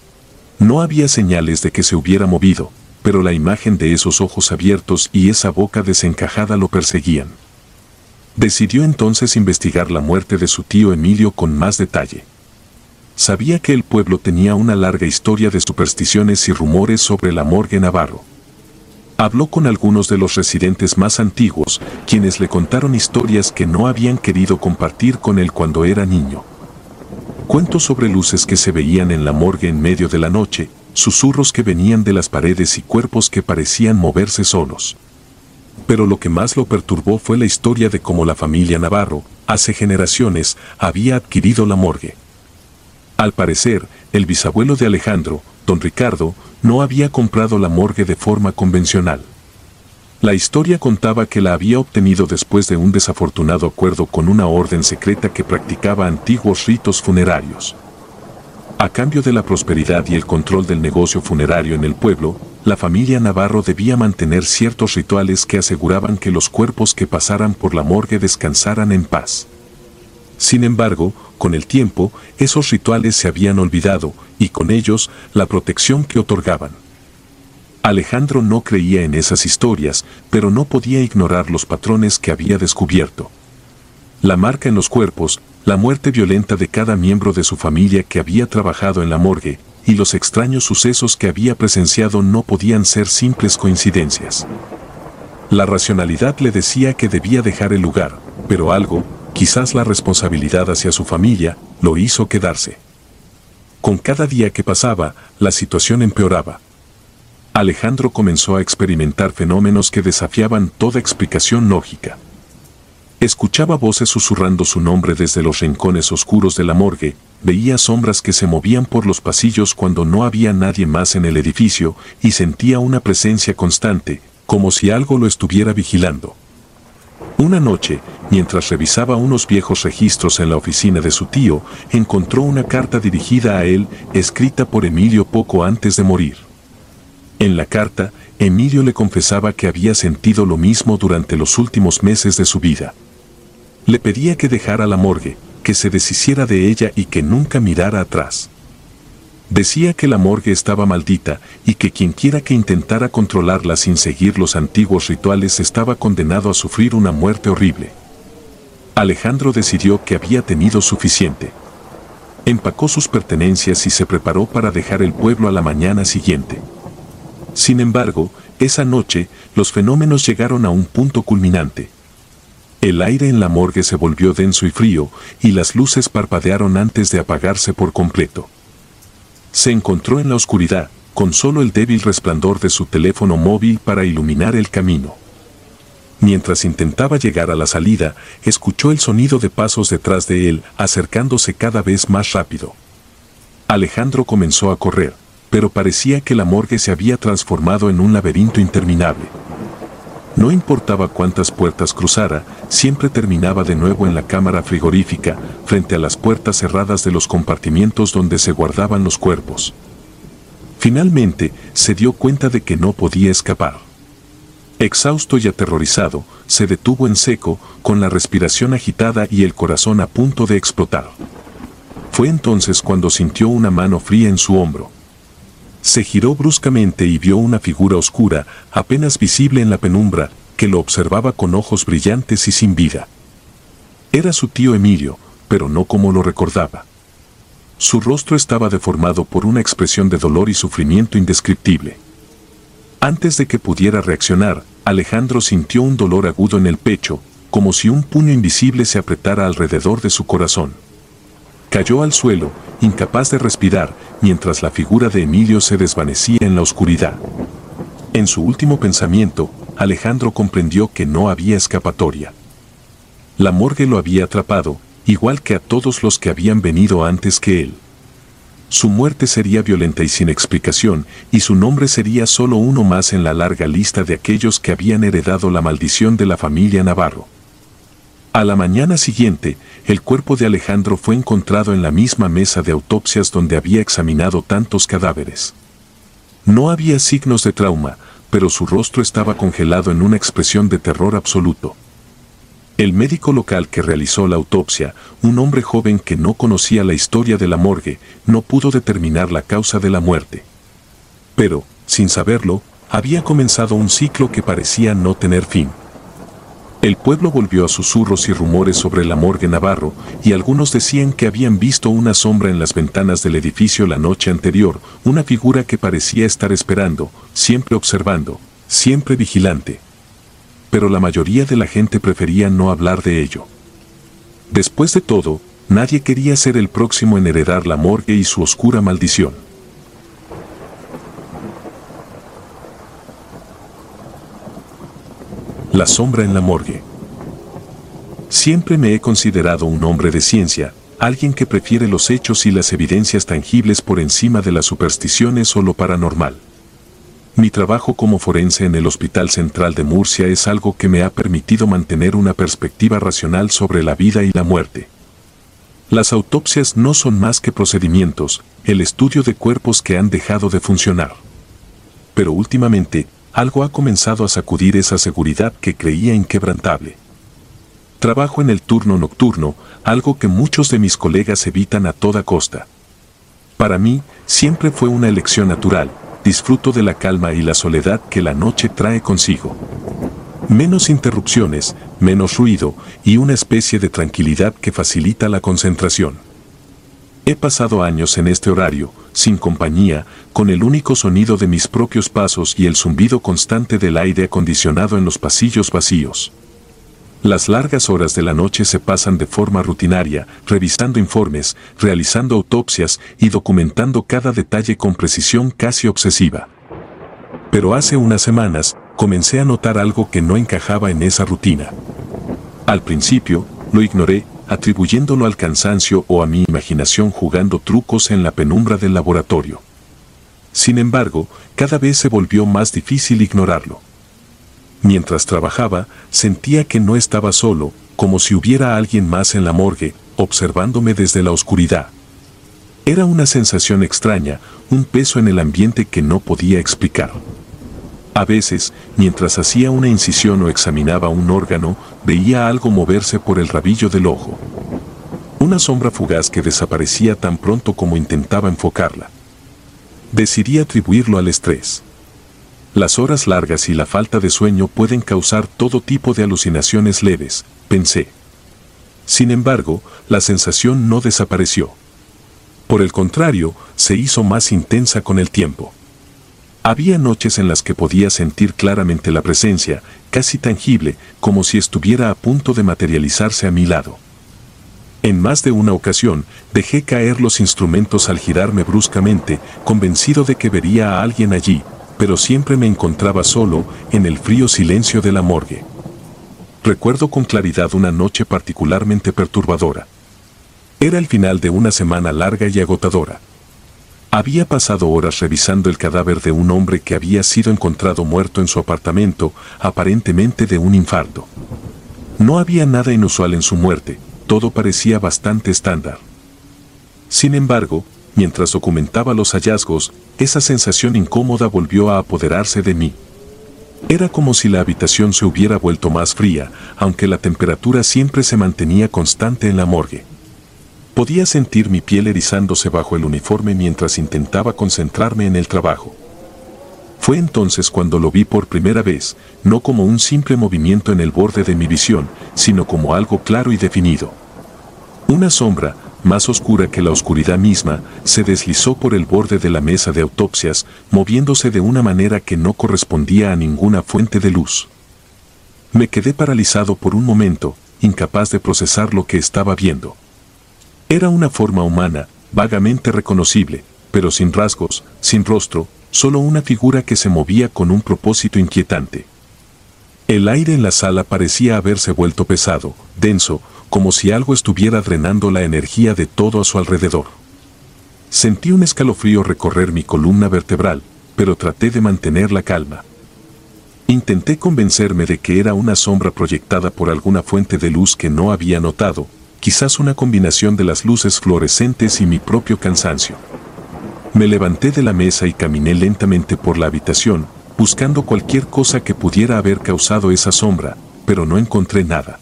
No había señales de que se hubiera movido, pero la imagen de esos ojos abiertos y esa boca desencajada lo perseguían. Decidió entonces investigar la muerte de su tío Emilio con más detalle. Sabía que el pueblo tenía una larga historia de supersticiones y rumores sobre la morgue Navarro. Habló con algunos de los residentes más antiguos, quienes le contaron historias que no habían querido compartir con él cuando era niño. Cuentos sobre luces que se veían en la morgue en medio de la noche, susurros que venían de las paredes y cuerpos que parecían moverse solos. Pero lo que más lo perturbó fue la historia de cómo la familia Navarro, hace generaciones, había adquirido la morgue. Al parecer, el bisabuelo de Alejandro, don Ricardo, no había comprado la morgue de forma convencional. La historia contaba que la había obtenido después de un desafortunado acuerdo con una orden secreta que practicaba antiguos ritos funerarios. A cambio de la prosperidad y el control del negocio funerario en el pueblo, la familia Navarro debía mantener ciertos rituales que aseguraban que los cuerpos que pasaran por la morgue descansaran en paz. Sin embargo, con el tiempo, esos rituales se habían olvidado, y con ellos, la protección que otorgaban. Alejandro no creía en esas historias, pero no podía ignorar los patrones que había descubierto. La marca en los cuerpos, la muerte violenta de cada miembro de su familia que había trabajado en la morgue, y los extraños sucesos que había presenciado no podían ser simples coincidencias. La racionalidad le decía que debía dejar el lugar, pero algo, quizás la responsabilidad hacia su familia, lo hizo quedarse. Con cada día que pasaba, la situación empeoraba. Alejandro comenzó a experimentar fenómenos que desafiaban toda explicación lógica. Escuchaba voces susurrando su nombre desde los rincones oscuros de la morgue, veía sombras que se movían por los pasillos cuando no había nadie más en el edificio y sentía una presencia constante, como si algo lo estuviera vigilando. Una noche, mientras revisaba unos viejos registros en la oficina de su tío, encontró una carta dirigida a él, escrita por Emilio poco antes de morir. En la carta, Emilio le confesaba que había sentido lo mismo durante los últimos meses de su vida. Le pedía que dejara la morgue, que se deshiciera de ella y que nunca mirara atrás. Decía que la morgue estaba maldita y que quienquiera que intentara controlarla sin seguir los antiguos rituales estaba condenado a sufrir una muerte horrible. Alejandro decidió que había tenido suficiente. Empacó sus pertenencias y se preparó para dejar el pueblo a la mañana siguiente. Sin embargo, esa noche, los fenómenos llegaron a un punto culminante. El aire en la morgue se volvió denso y frío, y las luces parpadearon antes de apagarse por completo. Se encontró en la oscuridad, con solo el débil resplandor de su teléfono móvil para iluminar el camino. Mientras intentaba llegar a la salida, escuchó el sonido de pasos detrás de él, acercándose cada vez más rápido. Alejandro comenzó a correr, pero parecía que la morgue se había transformado en un laberinto interminable. No importaba cuántas puertas cruzara, siempre terminaba de nuevo en la cámara frigorífica, frente a las puertas cerradas de los compartimientos donde se guardaban los cuerpos. Finalmente, se dio cuenta de que no podía escapar. Exhausto y aterrorizado, se detuvo en seco, con la respiración agitada y el corazón a punto de explotar. Fue entonces cuando sintió una mano fría en su hombro. Se giró bruscamente y vio una figura oscura, apenas visible en la penumbra, que lo observaba con ojos brillantes y sin vida. Era su tío Emilio, pero no como lo recordaba. Su rostro estaba deformado por una expresión de dolor y sufrimiento indescriptible. Antes de que pudiera reaccionar, Alejandro sintió un dolor agudo en el pecho, como si un puño invisible se apretara alrededor de su corazón. Cayó al suelo, incapaz de respirar, mientras la figura de Emilio se desvanecía en la oscuridad. En su último pensamiento, Alejandro comprendió que no había escapatoria. La morgue lo había atrapado, igual que a todos los que habían venido antes que él. Su muerte sería violenta y sin explicación, y su nombre sería solo uno más en la larga lista de aquellos que habían heredado la maldición de la familia Navarro. A la mañana siguiente, el cuerpo de Alejandro fue encontrado en la misma mesa de autopsias donde había examinado tantos cadáveres. No había signos de trauma, pero su rostro estaba congelado en una expresión de terror absoluto. El médico local que realizó la autopsia, un hombre joven que no conocía la historia de la morgue, no pudo determinar la causa de la muerte. Pero, sin saberlo, había comenzado un ciclo que parecía no tener fin. El pueblo volvió a susurros y rumores sobre la morgue Navarro, y algunos decían que habían visto una sombra en las ventanas del edificio la noche anterior, una figura que parecía estar esperando, siempre observando, siempre vigilante. Pero la mayoría de la gente prefería no hablar de ello. Después de todo, nadie quería ser el próximo en heredar la morgue y su oscura maldición. La sombra en la morgue. Siempre me he considerado un hombre de ciencia, alguien que prefiere los hechos y las evidencias tangibles por encima de las supersticiones o lo paranormal. Mi trabajo como forense en el Hospital Central de Murcia es algo que me ha permitido mantener una perspectiva racional sobre la vida y la muerte. Las autopsias no son más que procedimientos, el estudio de cuerpos que han dejado de funcionar. Pero últimamente, algo ha comenzado a sacudir esa seguridad que creía inquebrantable. Trabajo en el turno nocturno, algo que muchos de mis colegas evitan a toda costa. Para mí, siempre fue una elección natural, disfruto de la calma y la soledad que la noche trae consigo. Menos interrupciones, menos ruido y una especie de tranquilidad que facilita la concentración. He pasado años en este horario, sin compañía, con el único sonido de mis propios pasos y el zumbido constante del aire acondicionado en los pasillos vacíos. Las largas horas de la noche se pasan de forma rutinaria, revisando informes, realizando autopsias y documentando cada detalle con precisión casi obsesiva. Pero hace unas semanas, comencé a notar algo que no encajaba en esa rutina. Al principio, lo ignoré, atribuyéndolo al cansancio o a mi imaginación jugando trucos en la penumbra del laboratorio. Sin embargo, cada vez se volvió más difícil ignorarlo. Mientras trabajaba, sentía que no estaba solo, como si hubiera alguien más en la morgue, observándome desde la oscuridad. Era una sensación extraña, un peso en el ambiente que no podía explicar. A veces, mientras hacía una incisión o examinaba un órgano, veía algo moverse por el rabillo del ojo. Una sombra fugaz que desaparecía tan pronto como intentaba enfocarla. Decidí atribuirlo al estrés. Las horas largas y la falta de sueño pueden causar todo tipo de alucinaciones leves, pensé. Sin embargo, la sensación no desapareció. Por el contrario, se hizo más intensa con el tiempo. Había noches en las que podía sentir claramente la presencia, casi tangible, como si estuviera a punto de materializarse a mi lado. En más de una ocasión, dejé caer los instrumentos al girarme bruscamente, convencido de que vería a alguien allí, pero siempre me encontraba solo, en el frío silencio de la morgue. Recuerdo con claridad una noche particularmente perturbadora. Era el final de una semana larga y agotadora. Había pasado horas revisando el cadáver de un hombre que había sido encontrado muerto en su apartamento, aparentemente de un infarto. No había nada inusual en su muerte, todo parecía bastante estándar. Sin embargo, mientras documentaba los hallazgos, esa sensación incómoda volvió a apoderarse de mí. Era como si la habitación se hubiera vuelto más fría, aunque la temperatura siempre se mantenía constante en la morgue. Podía sentir mi piel erizándose bajo el uniforme mientras intentaba concentrarme en el trabajo. Fue entonces cuando lo vi por primera vez, no como un simple movimiento en el borde de mi visión, sino como algo claro y definido. Una sombra, más oscura que la oscuridad misma, se deslizó por el borde de la mesa de autopsias, moviéndose de una manera que no correspondía a ninguna fuente de luz. Me quedé paralizado por un momento, incapaz de procesar lo que estaba viendo. Era una forma humana, vagamente reconocible, pero sin rasgos, sin rostro, solo una figura que se movía con un propósito inquietante. El aire en la sala parecía haberse vuelto pesado, denso, como si algo estuviera drenando la energía de todo a su alrededor. Sentí un escalofrío recorrer mi columna vertebral, pero traté de mantener la calma. Intenté convencerme de que era una sombra proyectada por alguna fuente de luz que no había notado, quizás una combinación de las luces fluorescentes y mi propio cansancio. Me levanté de la mesa y caminé lentamente por la habitación, buscando cualquier cosa que pudiera haber causado esa sombra, pero no encontré nada.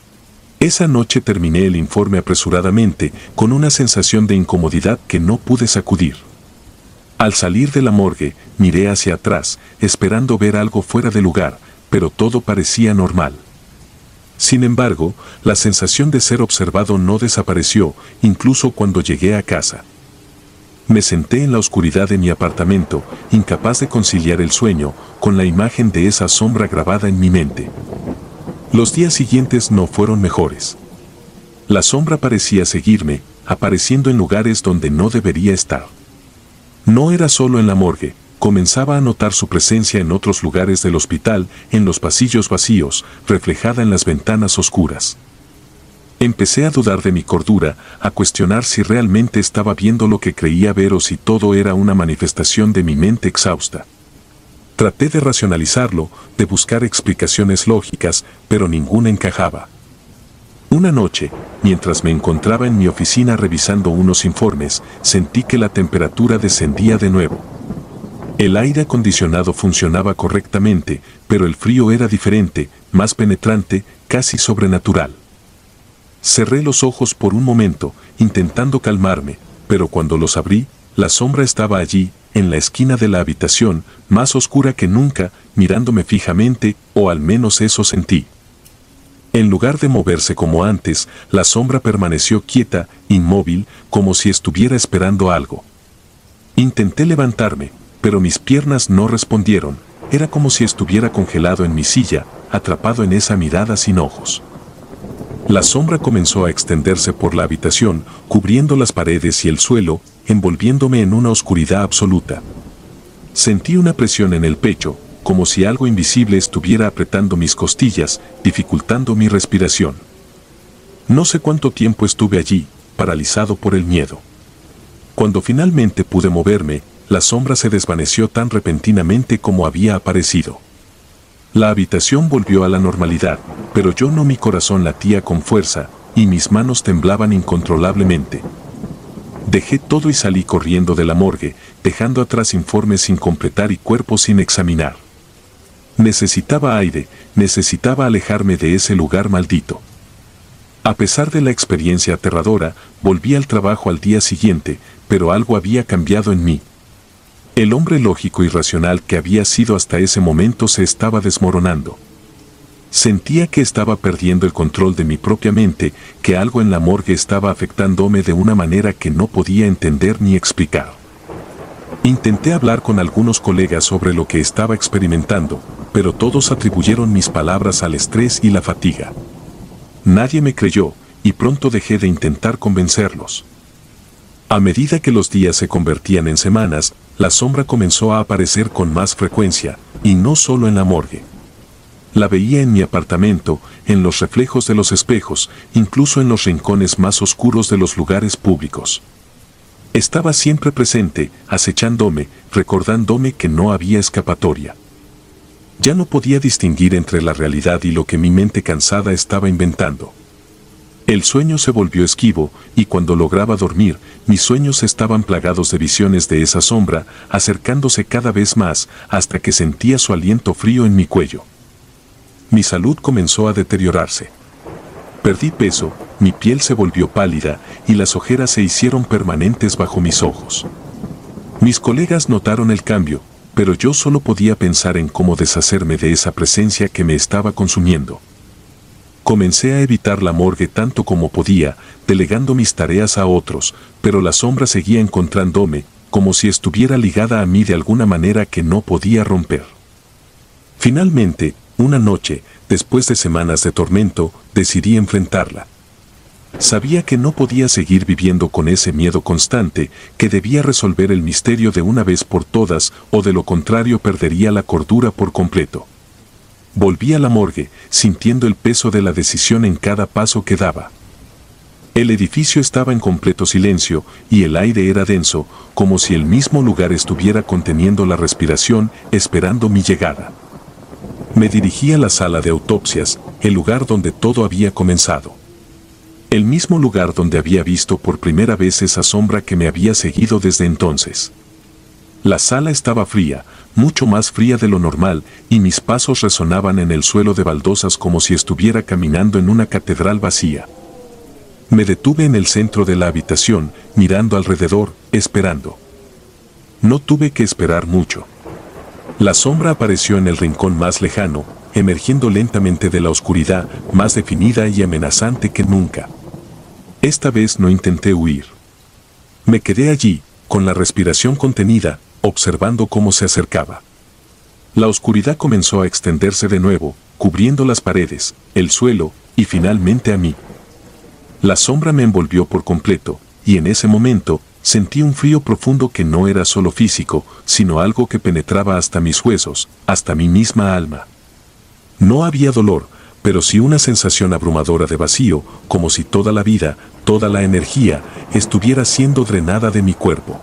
Esa noche terminé el informe apresuradamente, con una sensación de incomodidad que no pude sacudir. Al salir de la morgue, miré hacia atrás, esperando ver algo fuera de lugar, pero todo parecía normal. Sin embargo, la sensación de ser observado no desapareció, incluso cuando llegué a casa. Me senté en la oscuridad de mi apartamento, incapaz de conciliar el sueño, con la imagen de esa sombra grabada en mi mente. Los días siguientes no fueron mejores. La sombra parecía seguirme, apareciendo en lugares donde no debería estar. No era solo en la morgue, comenzaba a notar su presencia en otros lugares del hospital, en los pasillos vacíos, reflejada en las ventanas oscuras. Empecé a dudar de mi cordura, a cuestionar si realmente estaba viendo lo que creía ver o si todo era una manifestación de mi mente exhausta. Traté de racionalizarlo, de buscar explicaciones lógicas, pero ninguna encajaba. Una noche, mientras me encontraba en mi oficina revisando unos informes, sentí que la temperatura descendía de nuevo. El aire acondicionado funcionaba correctamente, pero el frío era diferente, más penetrante, casi sobrenatural. Cerré los ojos por un momento, intentando calmarme, pero cuando los abrí, la sombra estaba allí, en la esquina de la habitación, más oscura que nunca, mirándome fijamente, o al menos eso sentí. En lugar de moverse como antes, la sombra permaneció quieta, inmóvil, como si estuviera esperando algo. Intenté levantarme, pero mis piernas no respondieron. Era como si estuviera congelado en mi silla, atrapado en esa mirada sin ojos. La sombra comenzó a extenderse por la habitación, cubriendo las paredes y el suelo, envolviéndome en una oscuridad absoluta. Sentí una presión en el pecho, como si algo invisible estuviera apretando mis costillas, dificultando mi respiración. No sé cuánto tiempo estuve allí, paralizado por el miedo. Cuando finalmente pude moverme, la sombra se desvaneció tan repentinamente como había aparecido. La habitación volvió a la normalidad, pero yo no, mi corazón latía con fuerza, y mis manos temblaban incontrolablemente. Dejé todo y salí corriendo de la morgue, dejando atrás informes sin completar y cuerpos sin examinar. Necesitaba aire, necesitaba alejarme de ese lugar maldito. A pesar de la experiencia aterradora, volví al trabajo al día siguiente, pero algo había cambiado en mí. El hombre lógico y racional que había sido hasta ese momento se estaba desmoronando. Sentía que estaba perdiendo el control de mi propia mente, que algo en la morgue estaba afectándome de una manera que no podía entender ni explicar. Intenté hablar con algunos colegas sobre lo que estaba experimentando, pero todos atribuyeron mis palabras al estrés y la fatiga. Nadie me creyó, y pronto dejé de intentar convencerlos. A medida que los días se convertían en semanas, la sombra comenzó a aparecer con más frecuencia, y no solo en la morgue. La veía en mi apartamento, en los reflejos de los espejos, incluso en los rincones más oscuros de los lugares públicos. Estaba siempre presente, acechándome, recordándome que no había escapatoria. Ya no podía distinguir entre la realidad y lo que mi mente cansada estaba inventando. El sueño se volvió esquivo, y cuando lograba dormir, mis sueños estaban plagados de visiones de esa sombra, acercándose cada vez más, hasta que sentía su aliento frío en mi cuello. Mi salud comenzó a deteriorarse. Perdí peso, mi piel se volvió pálida, y las ojeras se hicieron permanentes bajo mis ojos. Mis colegas notaron el cambio, pero yo solo podía pensar en cómo deshacerme de esa presencia que me estaba consumiendo. Comencé a evitar la morgue tanto como podía, delegando mis tareas a otros, pero la sombra seguía encontrándome, como si estuviera ligada a mí de alguna manera que no podía romper. Finalmente, una noche, después de semanas de tormento, decidí enfrentarla. Sabía que no podía seguir viviendo con ese miedo constante, que debía resolver el misterio de una vez por todas, o de lo contrario perdería la cordura por completo. Volví a la morgue, sintiendo el peso de la decisión en cada paso que daba. El edificio estaba en completo silencio, y el aire era denso, como si el mismo lugar estuviera conteniendo la respiración, esperando mi llegada. Me dirigí a la sala de autopsias, el lugar donde todo había comenzado. El mismo lugar donde había visto por primera vez esa sombra que me había seguido desde entonces. La sala estaba fría, mucho más fría de lo normal, y mis pasos resonaban en el suelo de baldosas como si estuviera caminando en una catedral vacía. Me detuve en el centro de la habitación, mirando alrededor, esperando. No tuve que esperar mucho. La sombra apareció en el rincón más lejano, emergiendo lentamente de la oscuridad, más definida y amenazante que nunca. Esta vez no intenté huir. Me quedé allí, con la respiración contenida, observando cómo se acercaba. La oscuridad comenzó a extenderse de nuevo, cubriendo las paredes, el suelo, y finalmente a mí. La sombra me envolvió por completo, y en ese momento, sentí un frío profundo que no era solo físico, sino algo que penetraba hasta mis huesos, hasta mi misma alma. No había dolor, pero sí una sensación abrumadora de vacío, como si toda la vida, toda la energía, estuviera siendo drenada de mi cuerpo.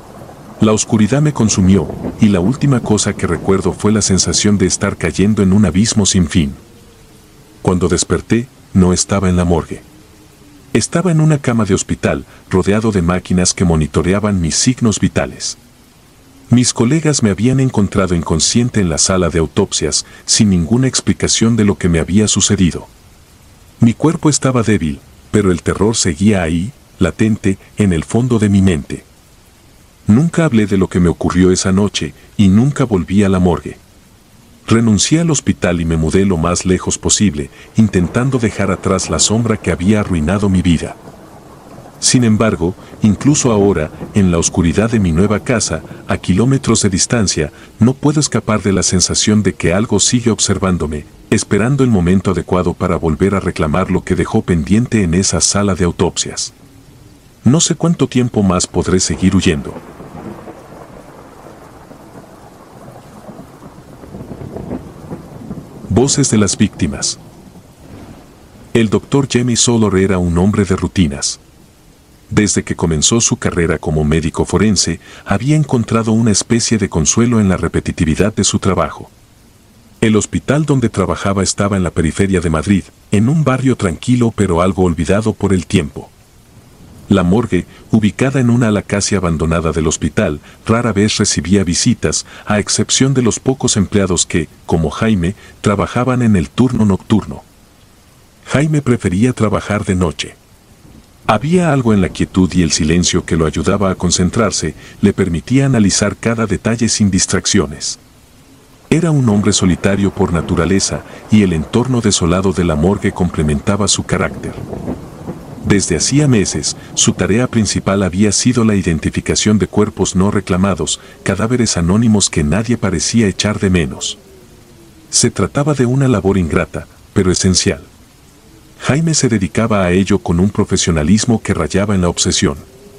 La oscuridad me consumió, y la última cosa que recuerdo fue la sensación de estar cayendo en un abismo sin fin. Cuando desperté, no estaba en la morgue. Estaba en una cama de hospital, rodeado de máquinas que monitoreaban mis signos vitales. Mis colegas me habían encontrado inconsciente en la sala de autopsias, sin ninguna explicación de lo que me había sucedido. Mi cuerpo estaba débil, pero el terror seguía ahí, latente, en el fondo de mi mente. Nunca hablé de lo que me ocurrió esa noche, y nunca volví a la morgue. Renuncié al hospital y me mudé lo más lejos posible, intentando dejar atrás la sombra que había arruinado mi vida. Sin embargo, incluso ahora, en la oscuridad de mi nueva casa, a kilómetros de distancia, no puedo escapar de la sensación de que algo sigue observándome, esperando el momento adecuado para volver a reclamar lo que dejó pendiente en esa sala de autopsias. No sé cuánto tiempo más podré seguir huyendo. Voces de las víctimas. El Dr. Jamie Soler era un hombre de rutinas. Desde que comenzó su carrera como médico forense, había encontrado una especie de consuelo en la repetitividad de su trabajo. El hospital donde trabajaba estaba en la periferia de Madrid, en un barrio tranquilo pero algo olvidado por el tiempo. La morgue, ubicada en una ala casi abandonada del hospital, rara vez recibía visitas, a excepción de los pocos empleados que, como Jaime, trabajaban en el turno nocturno. Jaime prefería trabajar de noche. Había algo en la quietud y el silencio que lo ayudaba a concentrarse, le permitía analizar cada detalle sin distracciones. Era un hombre solitario por naturaleza y el entorno desolado de la morgue complementaba su carácter. Desde hacía meses, su tarea principal había sido la identificación de cuerpos no reclamados, cadáveres anónimos que nadie parecía echar de menos. Se trataba de una labor ingrata, pero esencial. Jaime se dedicaba a ello con un profesionalismo que rayaba en la obsesión.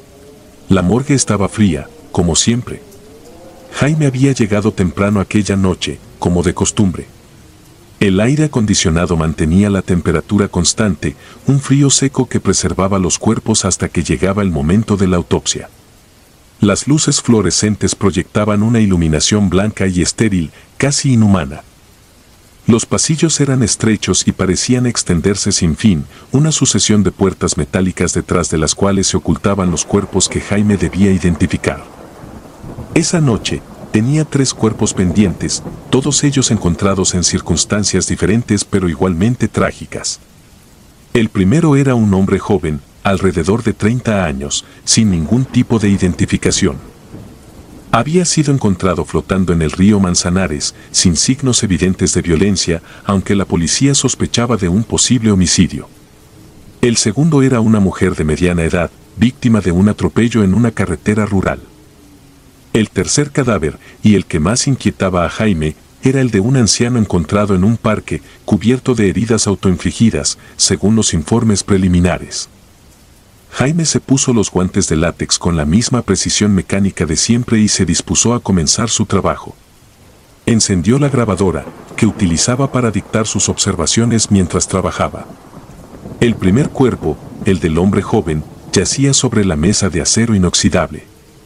La morgue estaba fría, como siempre. Jaime había llegado temprano aquella noche, como de costumbre. El aire acondicionado mantenía la temperatura constante, un frío seco que preservaba los cuerpos hasta que llegaba el momento de la autopsia. Las luces fluorescentes proyectaban una iluminación blanca y estéril, casi inhumana. Los pasillos eran estrechos y parecían extenderse sin fin, una sucesión de puertas metálicas detrás de las cuales se ocultaban los cuerpos que Jaime debía identificar. Esa noche, tenía 3 cuerpos pendientes, todos ellos encontrados en circunstancias diferentes pero igualmente trágicas. El primero era un hombre joven, alrededor de 30 años, sin ningún tipo de identificación. Había sido encontrado flotando en el río Manzanares, sin signos evidentes de violencia, aunque la policía sospechaba de un posible homicidio. El segundo era una mujer de mediana edad, víctima de un atropello en una carretera rural. El tercer cadáver, y el que más inquietaba a Jaime, era el de un anciano encontrado en un parque, cubierto de heridas autoinfligidas, según los informes preliminares. Jaime se puso los guantes de látex con la misma precisión mecánica de siempre y se dispuso a comenzar su trabajo. Encendió la grabadora, que utilizaba para dictar sus observaciones mientras trabajaba. El primer cuerpo, el del hombre joven, yacía sobre la mesa de acero inoxidable.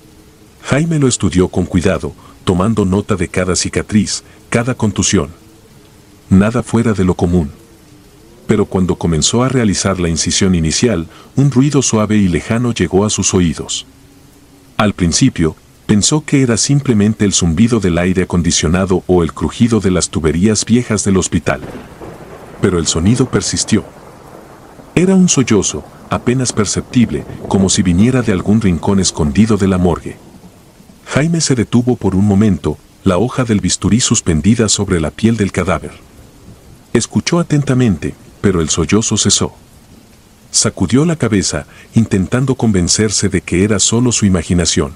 Jaime lo estudió con cuidado, tomando nota de cada cicatriz, cada contusión. Nada fuera de lo común. Pero cuando comenzó a realizar la incisión inicial, un ruido suave y lejano llegó a sus oídos. Al principio, pensó que era simplemente el zumbido del aire acondicionado o el crujido de las tuberías viejas del hospital. Pero el sonido persistió. Era un sollozo, apenas perceptible, como si viniera de algún rincón escondido de la morgue. Jaime se detuvo por un momento, la hoja del bisturí suspendida sobre la piel del cadáver. Escuchó atentamente, pero el sollozo cesó. Sacudió la cabeza, intentando convencerse de que era solo su imaginación.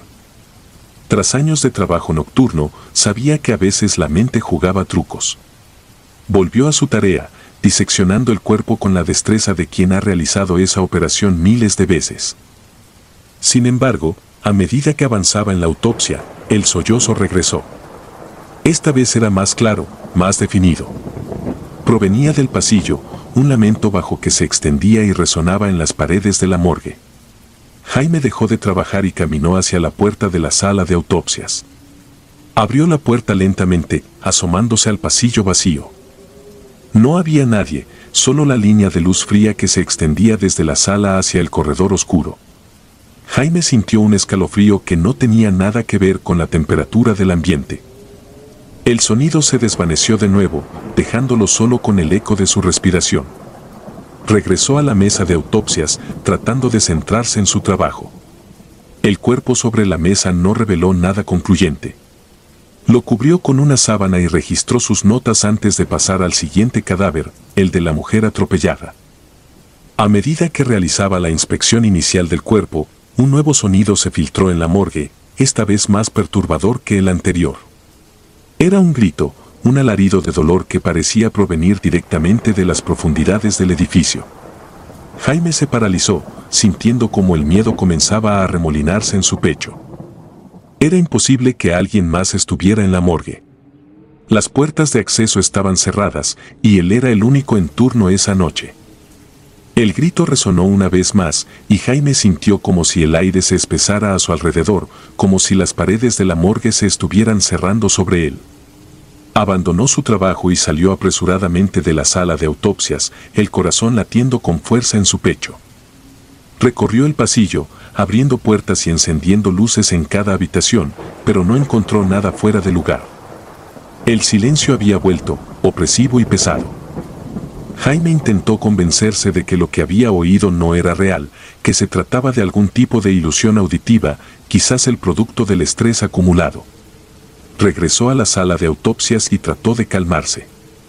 Tras años de trabajo nocturno, sabía que a veces la mente jugaba trucos. Volvió a su tarea, diseccionando el cuerpo con la destreza de quien ha realizado esa operación miles de veces. Sin embargo, a medida que avanzaba en la autopsia, el sollozo regresó. Esta vez era más claro, más definido. Provenía del pasillo, un lamento bajo que se extendía y resonaba en las paredes de la morgue. Jaime dejó de trabajar y caminó hacia la puerta de la sala de autopsias. Abrió la puerta lentamente, asomándose al pasillo vacío. No había nadie, solo la línea de luz fría que se extendía desde la sala hacia el corredor oscuro. Jaime sintió un escalofrío que no tenía nada que ver con la temperatura del ambiente. El sonido se desvaneció de nuevo, dejándolo solo con el eco de su respiración. Regresó a la mesa de autopsias, tratando de centrarse en su trabajo. El cuerpo sobre la mesa no reveló nada concluyente. Lo cubrió con una sábana y registró sus notas antes de pasar al siguiente cadáver, el de la mujer atropellada. A medida que realizaba la inspección inicial del cuerpo, un nuevo sonido se filtró en la morgue, esta vez más perturbador que el anterior. Era un grito, un alarido de dolor que parecía provenir directamente de las profundidades del edificio. Jaime se paralizó, sintiendo como el miedo comenzaba a arremolinarse en su pecho. Era imposible que alguien más estuviera en la morgue. Las puertas de acceso estaban cerradas, y él era el único en turno esa noche. El grito resonó una vez más, y Jaime sintió como si el aire se espesara a su alrededor, como si las paredes de la morgue se estuvieran cerrando sobre él. Abandonó su trabajo y salió apresuradamente de la sala de autopsias, el corazón latiendo con fuerza en su pecho. Recorrió el pasillo, abriendo puertas y encendiendo luces en cada habitación, pero no encontró nada fuera de lugar. El silencio había vuelto, opresivo y pesado. Jaime intentó convencerse de que lo que había oído no era real, que se trataba de algún tipo de ilusión auditiva, quizás el producto del estrés acumulado. Regresó a la sala de autopsias y trató de calmarse.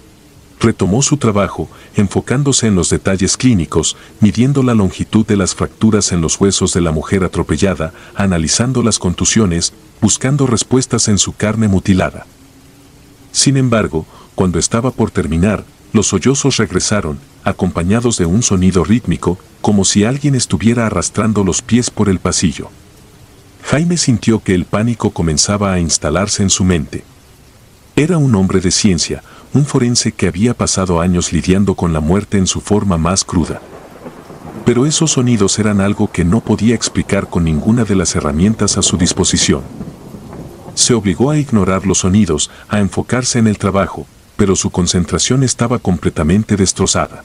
Retomó su trabajo, enfocándose en los detalles clínicos, midiendo la longitud de las fracturas en los huesos de la mujer atropellada, analizando las contusiones, buscando respuestas en su carne mutilada. Sin embargo, cuando estaba por terminar, los sollozos regresaron, acompañados de un sonido rítmico, como si alguien estuviera arrastrando los pies por el pasillo. Jaime sintió que el pánico comenzaba a instalarse en su mente. Era un hombre de ciencia, un forense que había pasado años lidiando con la muerte en su forma más cruda. Pero esos sonidos eran algo que no podía explicar con ninguna de las herramientas a su disposición. Se obligó a ignorar los sonidos, a enfocarse en el trabajo, pero su concentración estaba completamente destrozada.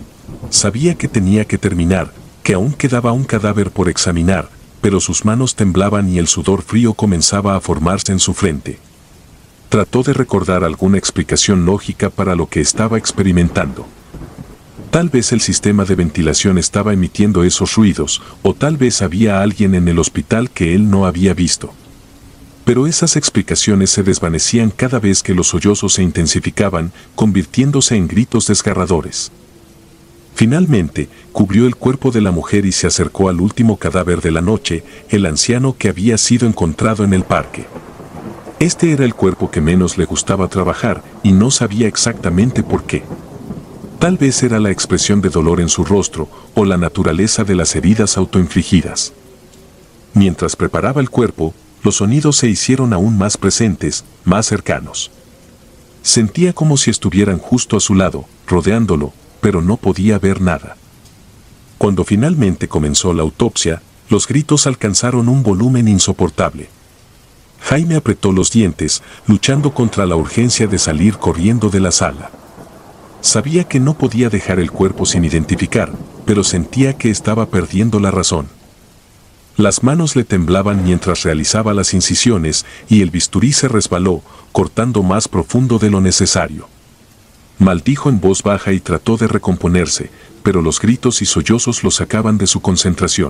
Sabía que tenía que terminar, que aún quedaba un cadáver por examinar, pero sus manos temblaban y el sudor frío comenzaba a formarse en su frente. Trató de recordar alguna explicación lógica para lo que estaba experimentando. Tal vez el sistema de ventilación estaba emitiendo esos ruidos, o tal vez había alguien en el hospital que él no había visto. Pero esas explicaciones se desvanecían cada vez que los sollozos se intensificaban, convirtiéndose en gritos desgarradores. Finalmente, cubrió el cuerpo de la mujer y se acercó al último cadáver de la noche, el anciano que había sido encontrado en el parque. Este era el cuerpo que menos le gustaba trabajar, y no sabía exactamente por qué. Tal vez era la expresión de dolor en su rostro, o la naturaleza de las heridas autoinfligidas. Mientras preparaba el cuerpo, los sonidos se hicieron aún más presentes, más cercanos. Sentía como si estuvieran justo a su lado, rodeándolo, pero no podía ver nada. Cuando finalmente comenzó la autopsia, los gritos alcanzaron un volumen insoportable. Jaime apretó los dientes, luchando contra la urgencia de salir corriendo de la sala. Sabía que no podía dejar el cuerpo sin identificar, pero sentía que estaba perdiendo la razón. Las manos le temblaban mientras realizaba las incisiones y el bisturí se resbaló, cortando más profundo de lo necesario. Maldijo en voz baja y trató de recomponerse, pero los gritos y sollozos lo sacaban de su concentración.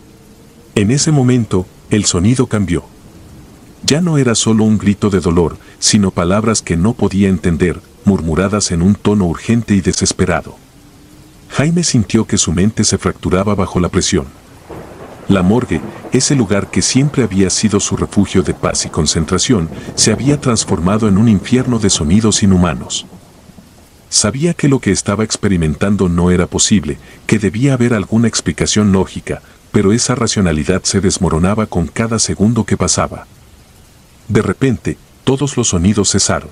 En ese momento, el sonido cambió. Ya no era solo un grito de dolor, sino palabras que no podía entender, murmuradas en un tono urgente y desesperado. Jaime sintió que su mente se fracturaba bajo la presión. La morgue, ese lugar que siempre había sido su refugio de paz y concentración, se había transformado en un infierno de sonidos inhumanos. Sabía que lo que estaba experimentando no era posible, que debía haber alguna explicación lógica, pero esa racionalidad se desmoronaba con cada segundo que pasaba. De repente, todos los sonidos cesaron.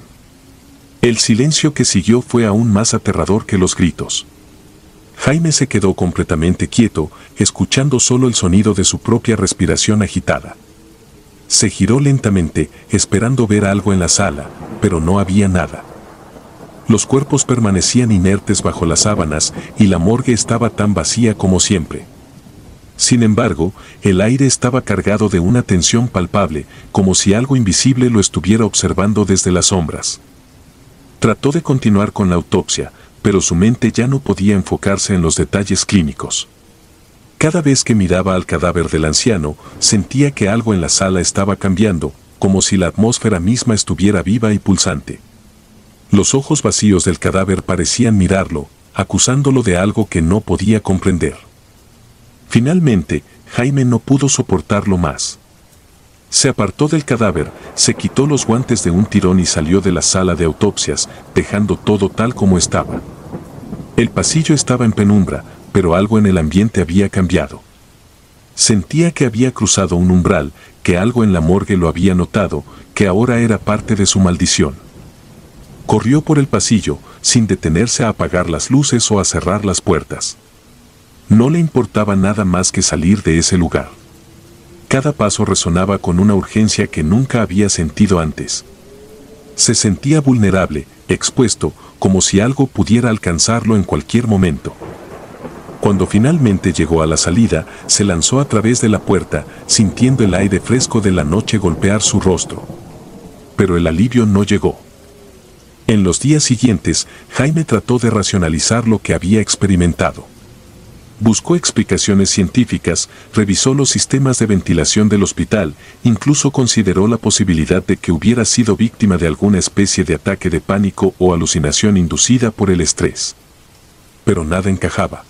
El silencio que siguió fue aún más aterrador que los gritos. Jaime se quedó completamente quieto, escuchando solo el sonido de su propia respiración agitada. Se giró lentamente, esperando ver algo en la sala, pero no había nada. Los cuerpos permanecían inertes bajo las sábanas y la morgue estaba tan vacía como siempre. Sin embargo, el aire estaba cargado de una tensión palpable, como si algo invisible lo estuviera observando desde las sombras. Trató de continuar con la autopsia, pero su mente ya no podía enfocarse en los detalles clínicos. Cada vez que miraba al cadáver del anciano, sentía que algo en la sala estaba cambiando, como si la atmósfera misma estuviera viva y pulsante. Los ojos vacíos del cadáver parecían mirarlo, acusándolo de algo que no podía comprender. Finalmente, Jaime no pudo soportarlo más. Se apartó del cadáver, se quitó los guantes de un tirón y salió de la sala de autopsias, dejando todo tal como estaba. El pasillo estaba en penumbra, pero algo en el ambiente había cambiado. Sentía que había cruzado un umbral, que algo en la morgue lo había notado, que ahora era parte de su maldición. Corrió por el pasillo, sin detenerse a apagar las luces o a cerrar las puertas. No le importaba nada más que salir de ese lugar. Cada paso resonaba con una urgencia que nunca había sentido antes. Se sentía vulnerable, expuesto, como si algo pudiera alcanzarlo en cualquier momento. Cuando finalmente llegó a la salida, se lanzó a través de la puerta, sintiendo el aire fresco de la noche golpear su rostro. Pero el alivio no llegó. En los días siguientes, Jaime trató de racionalizar lo que había experimentado. Buscó explicaciones científicas, revisó los sistemas de ventilación del hospital, incluso consideró la posibilidad de que hubiera sido víctima de alguna especie de ataque de pánico o alucinación inducida por el estrés. Pero nada encajaba.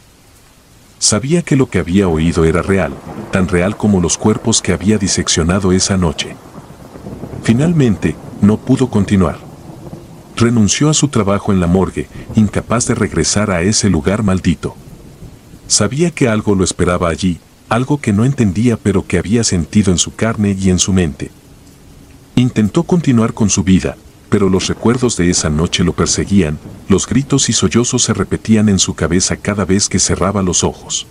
Sabía que lo que había oído era real, tan real como los cuerpos que había diseccionado esa noche. Finalmente, no pudo continuar. Renunció a su trabajo en la morgue, incapaz de regresar a ese lugar maldito. Sabía que algo lo esperaba allí, algo que no entendía pero que había sentido en su carne y en su mente. Intentó continuar con su vida, pero los recuerdos de esa noche lo perseguían, los gritos y sollozos se repetían en su cabeza cada vez que cerraba los ojos.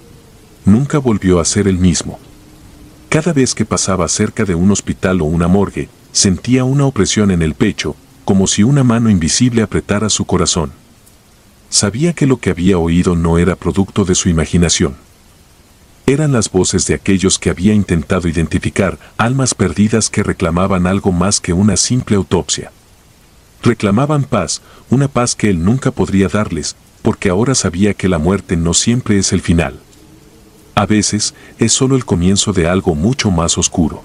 Nunca volvió a ser el mismo. Cada vez que pasaba cerca de un hospital o una morgue, sentía una opresión en el pecho, como si una mano invisible apretara su corazón. Sabía que lo que había oído no era producto de su imaginación. Eran las voces de aquellos que había intentado identificar, almas perdidas que reclamaban algo más que una simple autopsia. Reclamaban paz, una paz que él nunca podría darles, porque ahora sabía que la muerte no siempre es el final. A veces, es solo el comienzo de algo mucho más oscuro.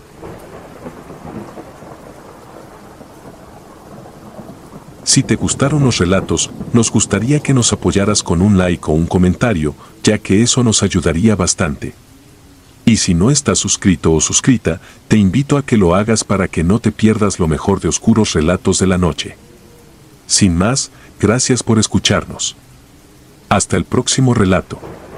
Si te gustaron los relatos, nos gustaría que nos apoyaras con un like o un comentario, ya que eso nos ayudaría bastante. Y si no estás suscrito o suscrita, te invito a que lo hagas para que no te pierdas lo mejor de Oscuros Relatos de la Noche. Sin más, gracias por escucharnos. Hasta el próximo relato.